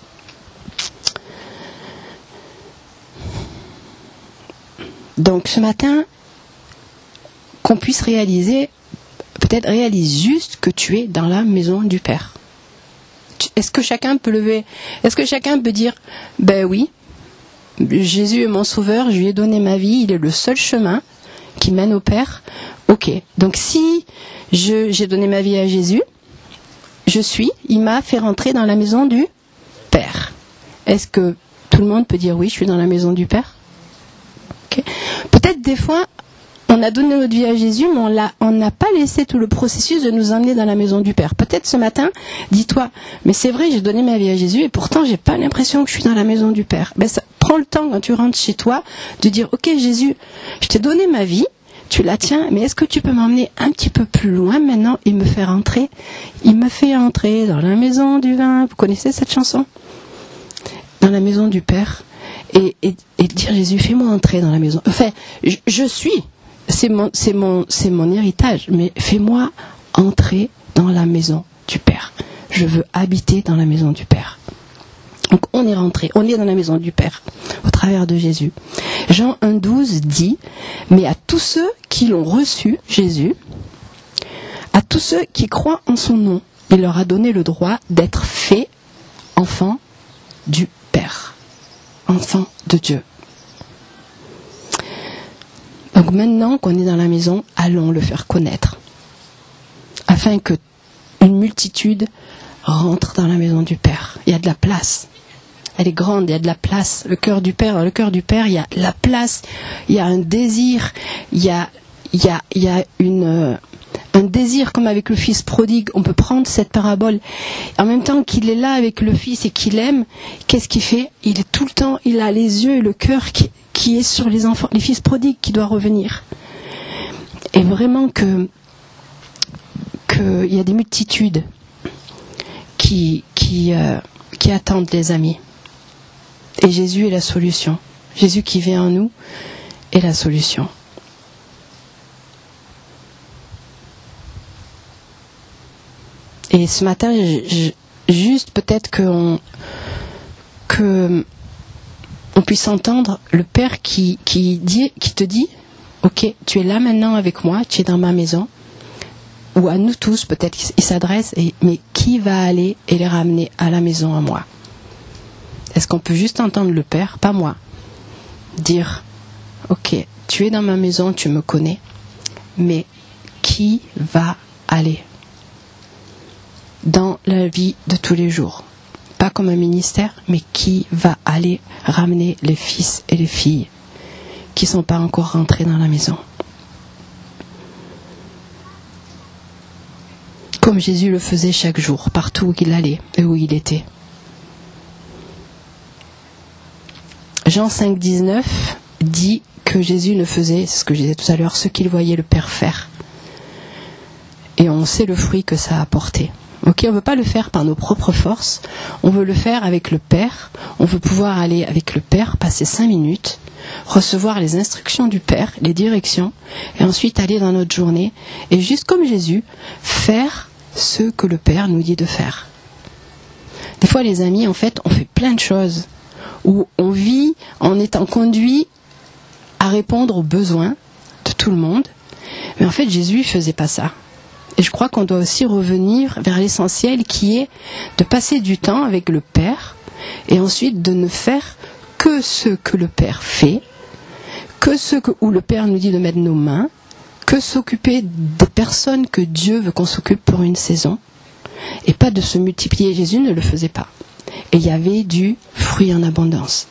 Donc ce matin, qu'on puisse réaliser, peut-être réalise juste que tu es dans la maison du Père. Est-ce que chacun peut lever, est-ce que chacun peut dire, ben oui, Jésus est mon sauveur, je lui ai donné ma vie, il est le seul chemin qui mène au Père. Ok, donc si je, j'ai donné ma vie à Jésus, je suis, il m'a fait rentrer dans la maison du Père. Est-ce que tout le monde peut dire oui, je suis dans la maison du Père? Okay. Peut-être des fois, on a donné notre vie à Jésus, mais on l'a, on n'a pas laissé tout le processus de nous emmener dans la maison du Père. Peut-être ce matin, dis-toi, mais c'est vrai, j'ai donné ma vie à Jésus et pourtant, j'ai pas l'impression que je suis dans la maison du Père. Ben, ça, prends le temps quand tu rentres chez toi de dire, ok Jésus, je t'ai donné ma vie, tu la tiens, mais est-ce que tu peux m'emmener un petit peu plus loin maintenant et me faire entrer? Il me fait entrer dans la maison du vin. Vous connaissez cette chanson? Dans la maison du Père. Et, et, et dire, Jésus, fais-moi entrer dans la maison. Enfin, je, je suis, c'est mon, c'est mon, c'est mon héritage, mais fais-moi entrer dans la maison du Père. Je veux habiter dans la maison du Père. Donc on est rentré, on est dans la maison du Père, au travers de Jésus. Jean un douze dit, mais à tous ceux qui l'ont reçu, Jésus, à tous ceux qui croient en son nom, il leur a donné le droit d'être faits enfants du Père. Enfant de Dieu. Donc maintenant qu'on est dans la maison, allons le faire connaître, afin que une multitude rentre dans la maison du Père. Il y a de la place. Elle est grande, il y a de la place. Le cœur du Père, dans le cœur du Père, il y a la place, il y a un désir, il y a, il y a, il y a une... un désir comme avec le fils prodigue. On peut prendre cette parabole en même temps qu'il est là avec le fils et qu'il aime. Qu'est-ce qu'il fait? Il est tout le temps, il a les yeux et le cœur qui, qui est sur les enfants, les fils prodigues qui doivent revenir. Et vraiment que qu'il y a des multitudes qui qui euh, qui attendent les amis. Et Jésus est la solution. Jésus qui vit en nous est la solution. Et ce matin, je, je, juste peut-être qu'on que on puisse entendre le Père qui, qui, dit, qui te dit, ok, tu es là maintenant avec moi, tu es dans ma maison, ou à nous tous peut-être, il s'adresse, et, mais qui va aller et les ramener à la maison à moi? Est-ce qu'on peut juste entendre le Père, pas moi, dire, ok, tu es dans ma maison, tu me connais, mais qui va aller dans la vie de tous les jours? Pas comme un ministère, mais qui va aller ramener les fils et les filles qui ne sont pas encore rentrés dans la maison? Comme Jésus le faisait chaque jour, partout où il allait et où il était. Jean cinq, dix-neuf dit que Jésus ne faisait, c'est ce que je disais tout à l'heure, ce qu'il voyait le Père faire. Et on sait le fruit que ça a apporté. Ok, on ne veut pas le faire par nos propres forces, on veut le faire avec le Père, on veut pouvoir aller avec le Père, passer cinq minutes, recevoir les instructions du Père, les directions, et ensuite aller dans notre journée, et juste comme Jésus, faire ce que le Père nous dit de faire. Des fois les amis, en fait, on fait plein de choses, où on vit en étant conduit à répondre aux besoins de tout le monde, mais en fait Jésus ne faisait pas ça. Et je crois qu'on doit aussi revenir vers l'essentiel qui est de passer du temps avec le Père et ensuite de ne faire que ce que le Père fait, que ce que, où le Père nous dit de mettre nos mains, que s'occuper des personnes que Dieu veut qu'on s'occupe pour une saison et pas de se multiplier. Jésus ne le faisait pas. Et il y avait du fruit en abondance.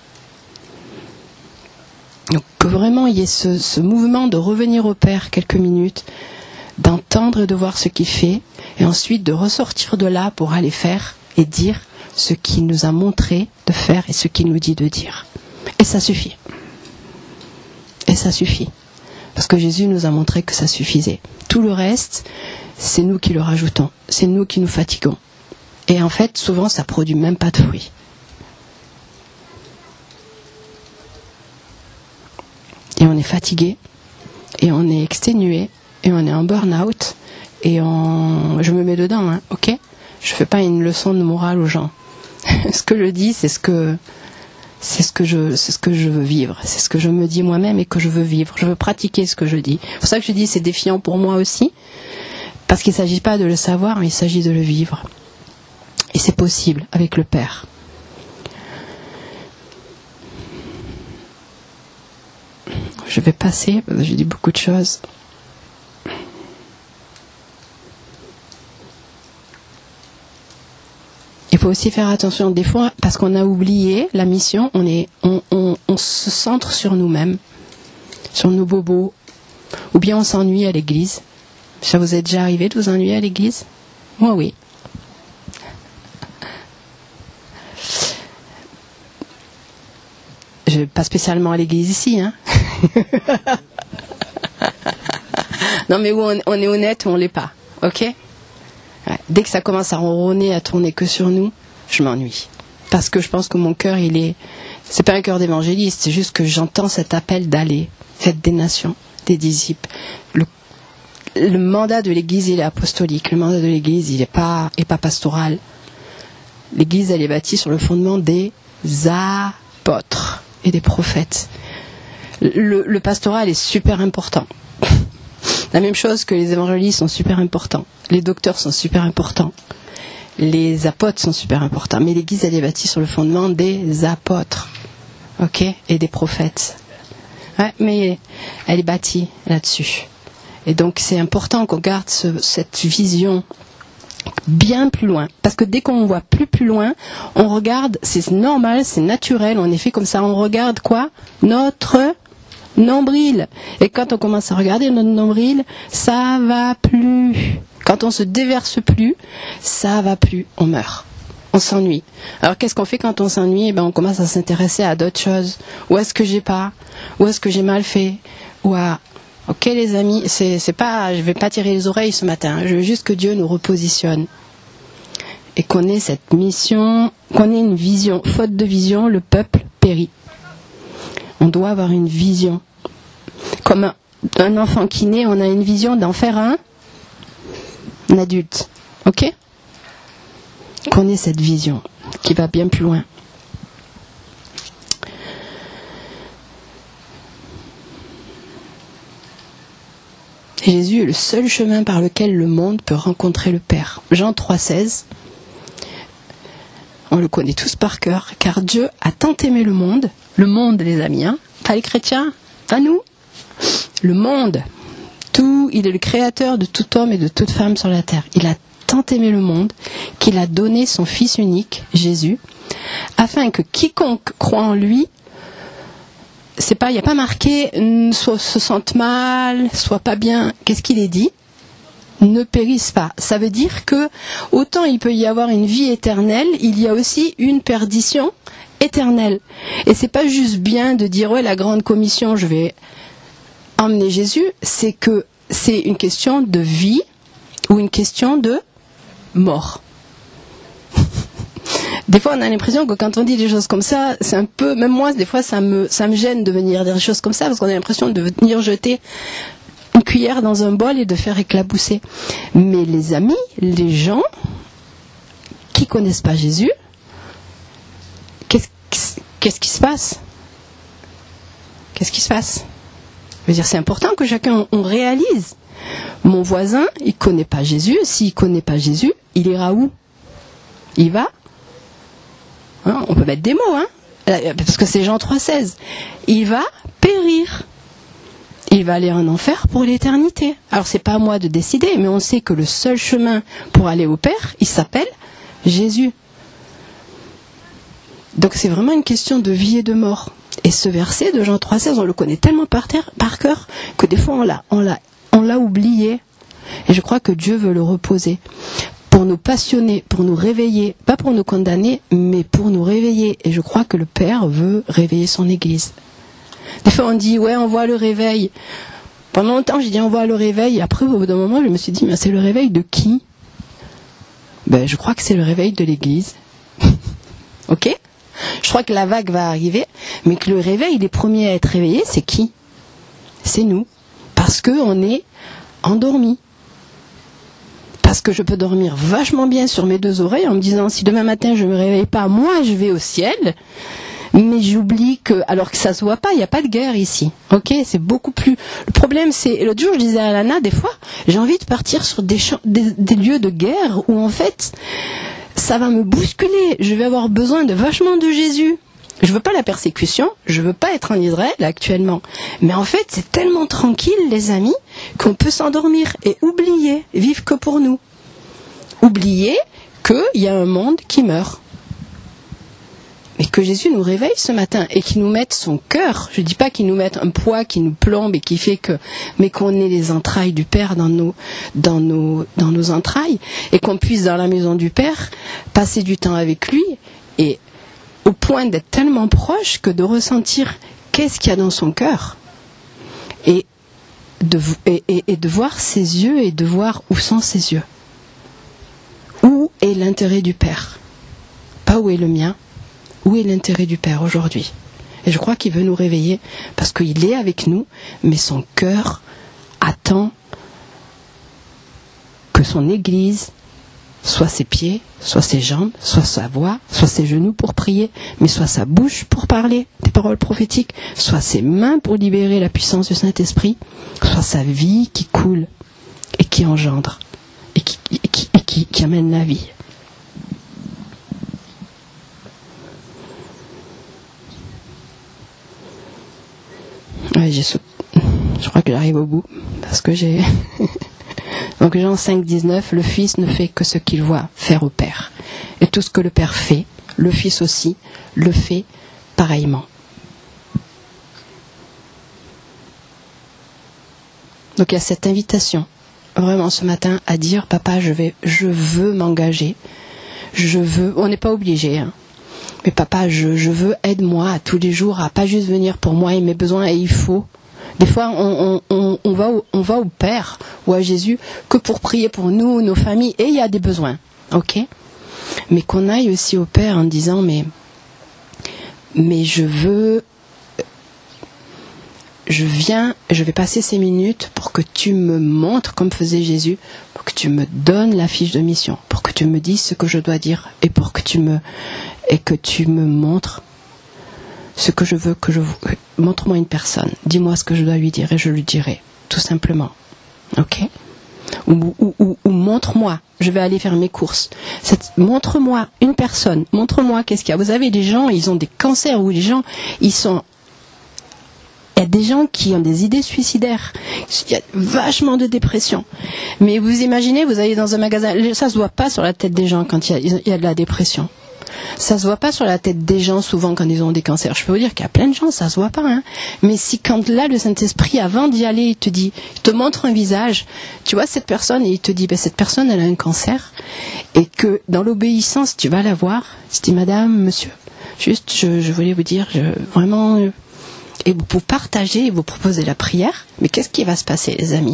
Donc que vraiment il y ait ce, ce mouvement de revenir au Père quelques minutes, d'entendre et de voir ce qu'il fait, et ensuite de ressortir de là pour aller faire et dire ce qu'il nous a montré de faire et ce qu'il nous dit de dire. Et ça suffit. Et ça suffit. Parce que Jésus nous a montré que ça suffisait. Tout le reste, c'est nous qui le rajoutons. C'est nous qui nous fatiguons. Et en fait, souvent, ça produit même pas de fruits. Et on est fatigué, et on est exténué, et on est en burn-out, et on... je me mets dedans, hein, ok? Je fais pas une leçon de morale aux gens. Ce que je dis, c'est ce que, c'est ce que je, c'est ce que je veux vivre. C'est ce que je me dis moi-même et que je veux vivre. Je veux pratiquer ce que je dis. C'est pour ça que je dis c'est défiant pour moi aussi, parce qu'il ne s'agit pas de le savoir, mais il s'agit de le vivre. Et c'est possible avec le Père. Je vais passer, parce que j'ai dit beaucoup de choses. Il faut aussi faire attention des fois, parce qu'on a oublié la mission, on, est, on, on, on se centre sur nous-mêmes, sur nos bobos, ou bien on s'ennuie à l'église. Ça vous est déjà arrivé de vous ennuyer à l'église? Moi oui. Je vais pas spécialement à l'église ici, hein. Non mais où on, on est honnête ou on l'est pas, ok? Ouais. Dès que ça commence à ronronner, à tourner que sur nous, je m'ennuie. Parce que je pense que mon cœur, il est... C'est pas un cœur d'évangéliste, c'est juste que j'entends cet appel d'aller, faites des nations, des disciples. Le, le mandat de l'Église, il est apostolique. Le mandat de l'Église, il n'est pas, est pas pastoral. L'Église, elle est bâtie sur le fondement des apôtres et des prophètes. Le, le pastoral est super important. La même chose que les évangélistes sont super importants. Les docteurs sont super importants. Les apôtres sont super importants. Mais l'Église, elle est bâtie sur le fondement des apôtres. Ok? Et des prophètes. Ouais, mais elle est bâtie là-dessus. Et donc, c'est important qu'on garde ce, cette vision bien plus loin. Parce que dès qu'on voit plus plus loin, on regarde, c'est normal, c'est naturel, on est fait comme ça. On regarde quoi? Notre nombril. Et quand on commence à regarder notre nombril, ça va plus. Quand on se déverse plus, ça va plus. On meurt. On s'ennuie. Alors qu'est-ce qu'on fait quand on s'ennuie? Eh ben, on commence à s'intéresser à d'autres choses. Où est-ce que j'ai pas? Où est-ce que j'ai mal fait? Ou à... Ok les amis, c'est, c'est pas, je vais pas tirer les oreilles ce matin. Je veux juste que Dieu nous repositionne. et qu'on ait cette mission, qu'on ait une vision. Faute de vision, le peuple périt. On doit avoir une vision. Comme un, un enfant qui naît, on a une vision d'en faire un, un adulte. Ok ? Qu'on ait cette vision qui va bien plus loin. Jésus est le seul chemin par lequel le monde peut rencontrer le Père. Jean trois seize, on le connaît tous par cœur, car Dieu a tant aimé le monde, le monde les amis, hein, pas les chrétiens, pas nous, le monde, tout, il est le créateur de tout homme et de toute femme sur la terre. Il a tant aimé le monde qu'il a donné son Fils unique, Jésus, afin que quiconque croit en lui, c'est pas, il n'y a pas marqué soit se sente mal, soit pas bien. Qu'est-ce qu'il est dit ? Ne périsse pas. Ça veut dire que autant il peut y avoir une vie éternelle, il y a aussi une perdition éternelle. Et c'est pas juste bien de dire ouais la grande commission, je vais emmener Jésus. C'est que c'est une question de vie ou une question de mort. Des fois, on a l'impression que quand on dit des choses comme ça, c'est un peu, même moi, des fois, ça me, ça me gêne de venir dire des choses comme ça, parce qu'on a l'impression de venir jeter une cuillère dans un bol et de faire éclabousser. Mais les amis, les gens qui connaissent pas Jésus, qu'est-ce, qu'est-ce qui se passe ? Qu'est-ce qui se passe ? Je veux dire, c'est important que chacun, on réalise. Mon voisin, il connaît pas Jésus. S'il connaît pas Jésus, il ira où ? Il va ? Hein, on peut mettre des mots, hein, parce que c'est Jean trois seize. Il va périr. Il va aller en enfer pour l'éternité. Alors c'est pas à moi de décider, mais on sait que le seul chemin pour aller au Père, il s'appelle Jésus. Donc c'est vraiment une question de vie et de mort. Et ce verset de Jean trois seize, on le connaît tellement par terre, par cœur, que des fois on l'a, on l'a, on l'a oublié. Et je crois que Dieu veut le reposer. Pour nous passionner, pour nous réveiller, pas pour nous condamner, mais pour nous réveiller. Et je crois que le Père veut réveiller son Église. Des fois on dit, ouais, on voit le réveil. Pendant longtemps j'ai dit, on voit le réveil. Et après, au bout d'un moment, je me suis dit, mais c'est le réveil de qui ? Ben, je crois que c'est le réveil de l'Église. Ok ? Je crois que la vague va arriver, mais que le réveil, les premiers à être réveillés, c'est qui ? C'est nous. Parce qu'on est endormis. Parce que je peux dormir vachement bien sur mes deux oreilles en me disant si demain matin je ne me réveille pas, moi je vais au ciel. Mais j'oublie que, alors que ça se voit pas, il n'y a pas de guerre ici. Ok, c'est beaucoup plus. Le problème, c'est, et l'autre jour je disais à Lana, des fois, j'ai envie de partir sur des, champs, des, des lieux de guerre où en fait, ça va me bousculer. Je vais avoir besoin de vachement de Jésus. Je veux pas la persécution, je veux pas être en Israël actuellement. Mais en fait, c'est tellement tranquille, les amis, qu'on peut s'endormir et oublier, vivre que pour nous. Oublier qu'il y a un monde qui meurt. Et que Jésus nous réveille ce matin et qu'il nous mette son cœur. Je dis pas qu'il nous mette un poids qui nous plombe et qui fait que, mais qu'on ait les entrailles du Père dans nos, dans nos, dans nos entrailles et qu'on puisse dans la maison du Père passer du temps avec lui et au point d'être tellement proche que de ressentir qu'est-ce qu'il y a dans son cœur et de, et, et, et de voir ses yeux et de voir où sont ses yeux. Où est l'intérêt du Père ? Pas où est le mien, où est l'intérêt du Père aujourd'hui ? Et je crois qu'il veut nous réveiller parce qu'il est avec nous, mais son cœur attend que son Église soit ses pieds, soit ses jambes, soit sa voix, soit ses genoux pour prier, mais soit sa bouche pour parler des paroles prophétiques, soit ses mains pour libérer la puissance du Saint-Esprit, soit sa vie qui coule et qui engendre et qui, et qui, et qui, qui amène la vie. Ouais, j'ai sauté. Je crois que j'arrive au bout parce que j'ai... Donc Jean cinq dix-neuf, le Fils ne fait que ce qu'il voit faire au Père. Et tout ce que le Père fait, le Fils aussi le fait pareillement. Donc il y a cette invitation, vraiment ce matin, à dire, papa, je vais, je veux m'engager. Je veux, on n'est pas obligé, hein. Mais papa, je, je veux, aide-moi à tous les jours à pas juste venir pour moi et mes besoins, et il faut. Des fois, on, on, on, on, va au, on va au Père ou à Jésus que pour prier pour nous, nos familles, et il y a des besoins, ok ? mais qu'on aille aussi au Père en disant mais, mais je veux, je viens, je vais passer ces minutes pour que tu me montres, comme faisait Jésus, pour que tu me donnes la fiche de mission, pour que tu me dises ce que je dois dire et pour que tu me, et que tu me montres ce que je veux que je... Montre-moi une personne, dis-moi ce que je dois lui dire et je lui dirai, tout simplement. Ok ? Ou, ou, ou, ou montre-moi, je vais aller faire mes courses. Cette, montre-moi une personne, montre-moi qu'est-ce qu'il y a. Vous avez des gens, ils ont des cancers, ou les gens, ils sont... Il y a des gens qui ont des idées suicidaires. Il y a vachement de dépression. Mais vous imaginez, vous allez dans un magasin, ça se voit pas sur la tête des gens quand il y a, il y a de la dépression. Ça se voit pas sur la tête des gens souvent quand ils ont des cancers. Je peux vous dire qu'il y a plein de gens, ça se voit pas. Hein. Mais si quand là le Saint-Esprit, avant d'y aller, il te dit, il te montre un visage, tu vois cette personne et il te dit, ben cette personne elle a un cancer et que dans l'obéissance tu vas la voir. Tu dis madame, monsieur, juste je, je voulais vous dire, je, vraiment, euh, et vous partagez et vous proposez la prière. Mais qu'est-ce qui va se passer, les amis?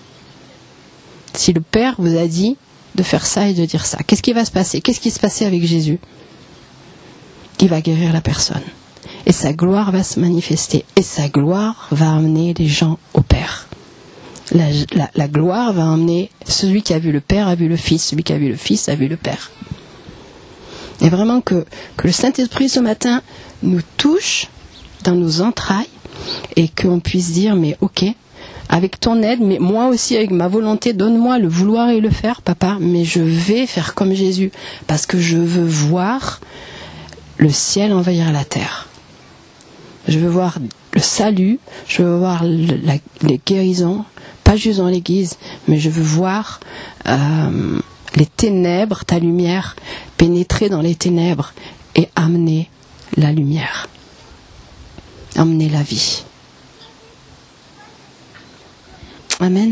Si le Père vous a dit de faire ça et de dire ça, qu'est-ce qui va se passer? Qu'est-ce qui se passait avec Jésus? Il va guérir la personne. Et sa gloire va se manifester. Et sa gloire va amener les gens au Père. La, la, la gloire va amener celui qui a vu le Père a vu le Fils. Celui qui a vu le Fils a vu le Père. Et vraiment que, que le Saint-Esprit ce matin nous touche dans nos entrailles et qu'on puisse dire, mais ok, avec ton aide, mais moi aussi avec ma volonté, donne-moi le vouloir et le faire, papa, mais je vais faire comme Jésus, parce que je veux voir le ciel envahir la terre. Je veux voir le salut, je veux voir le, la, les guérisons, pas juste dans l'église, mais je veux voir euh, les ténèbres, ta lumière, pénétrer dans les ténèbres et amener la lumière, amener la vie. Amen.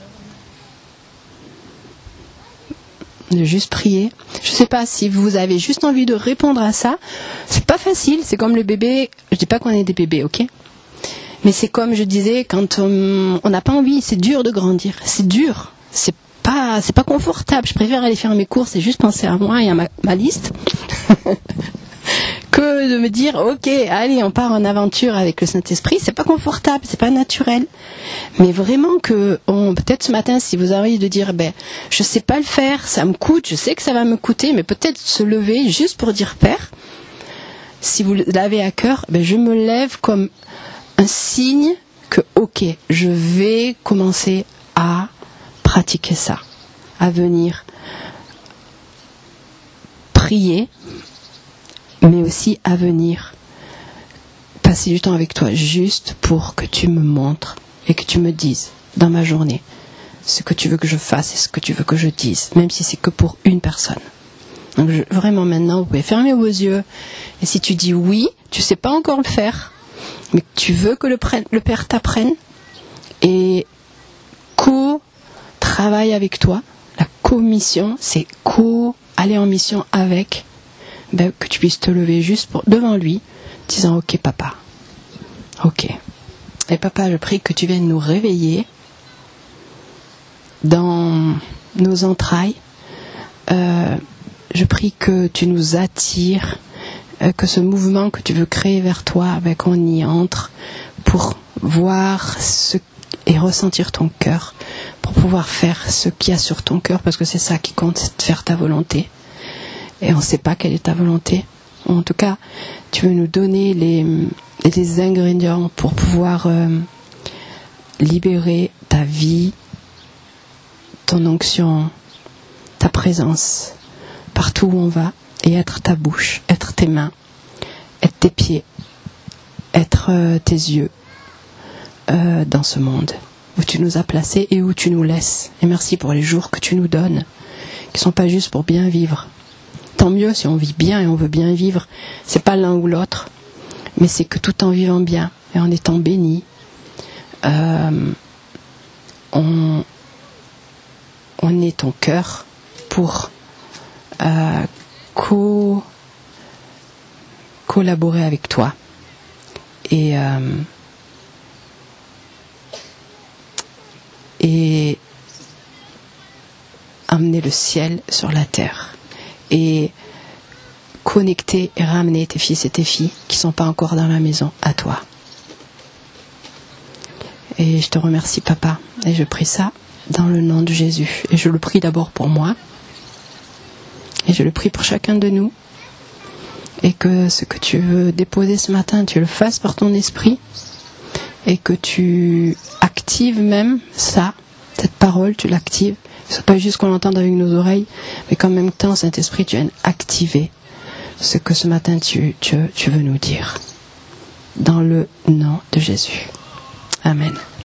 De juste prier. Je ne sais pas si vous avez juste envie de répondre à ça. C'est pas facile. C'est comme le bébé. Je dis pas qu'on est des bébés, ok? Mais c'est comme je disais, quand on n'a pas envie, c'est dur de grandir. C'est dur. C'est pas, c'est pas confortable. Je préfère aller faire mes courses et juste penser à moi et à ma, ma liste. Que de me dire, ok, allez, on part en aventure avec le Saint-Esprit, c'est pas confortable, c'est pas naturel. Mais vraiment que, on, peut-être ce matin, si vous avez envie de dire, ben, je sais pas le faire, ça me coûte, je sais que ça va me coûter, mais peut-être se lever juste pour dire, Père, si vous l'avez à cœur, ben, je me lève comme un signe que, ok, je vais commencer à pratiquer ça, à venir prier, mais aussi à venir passer du temps avec toi, juste pour que tu me montres et que tu me dises dans ma journée ce que tu veux que je fasse et ce que tu veux que je dise, même si c'est que pour une personne. Donc je, vraiment maintenant, vous pouvez fermer vos yeux et si tu dis oui, tu sais pas encore le faire, mais tu veux que le, prenne, le Père t'apprenne et co-travaille avec toi. La co-mission, c'est co-aller en mission avec. Ben, que tu puisses te lever juste pour, devant lui, disant ok papa, ok. Et papa, je prie que tu viennes nous réveiller dans nos entrailles. Euh, je prie que tu nous attires, euh, que ce mouvement que tu veux créer vers toi, ben, qu'on y entre pour voir ce et ressentir ton cœur, pour pouvoir faire ce qu'il y a sur ton cœur, parce que c'est ça qui compte, c'est de faire ta volonté. Et on ne sait pas quelle est ta volonté. En tout cas, tu veux nous donner les, les ingrédients pour pouvoir euh, libérer ta vie, ton onction, ta présence, partout où on va, et être ta bouche, être tes mains, être tes pieds, être euh, tes yeux euh, dans ce monde où tu nous as placés et où tu nous laisses. Et merci pour les jours que tu nous donnes, qui ne sont pas juste pour bien vivre. Tant mieux si on vit bien et on veut bien vivre. C'est pas l'un ou l'autre, mais c'est que tout en vivant bien et en étant béni, euh, on, on est ton cœur pour euh, co- collaborer avec toi et euh, et amener le ciel sur la terre. et connecter et ramener tes fils et tes filles qui ne sont pas encore dans la maison à toi. Et je te remercie, Papa, et je prie ça dans le nom de Jésus. Et je le prie d'abord pour moi, et je le prie pour chacun de nous, et que ce que tu veux déposer ce matin, tu le fasses par ton esprit, et que tu actives même ça, cette parole, tu l'actives. Ce n'est pas juste qu'on l'entende avec nos oreilles, mais qu'en même temps, Saint-Esprit, tu viennes activer ce que ce matin tu, tu, tu veux nous dire. Dans le nom de Jésus. Amen.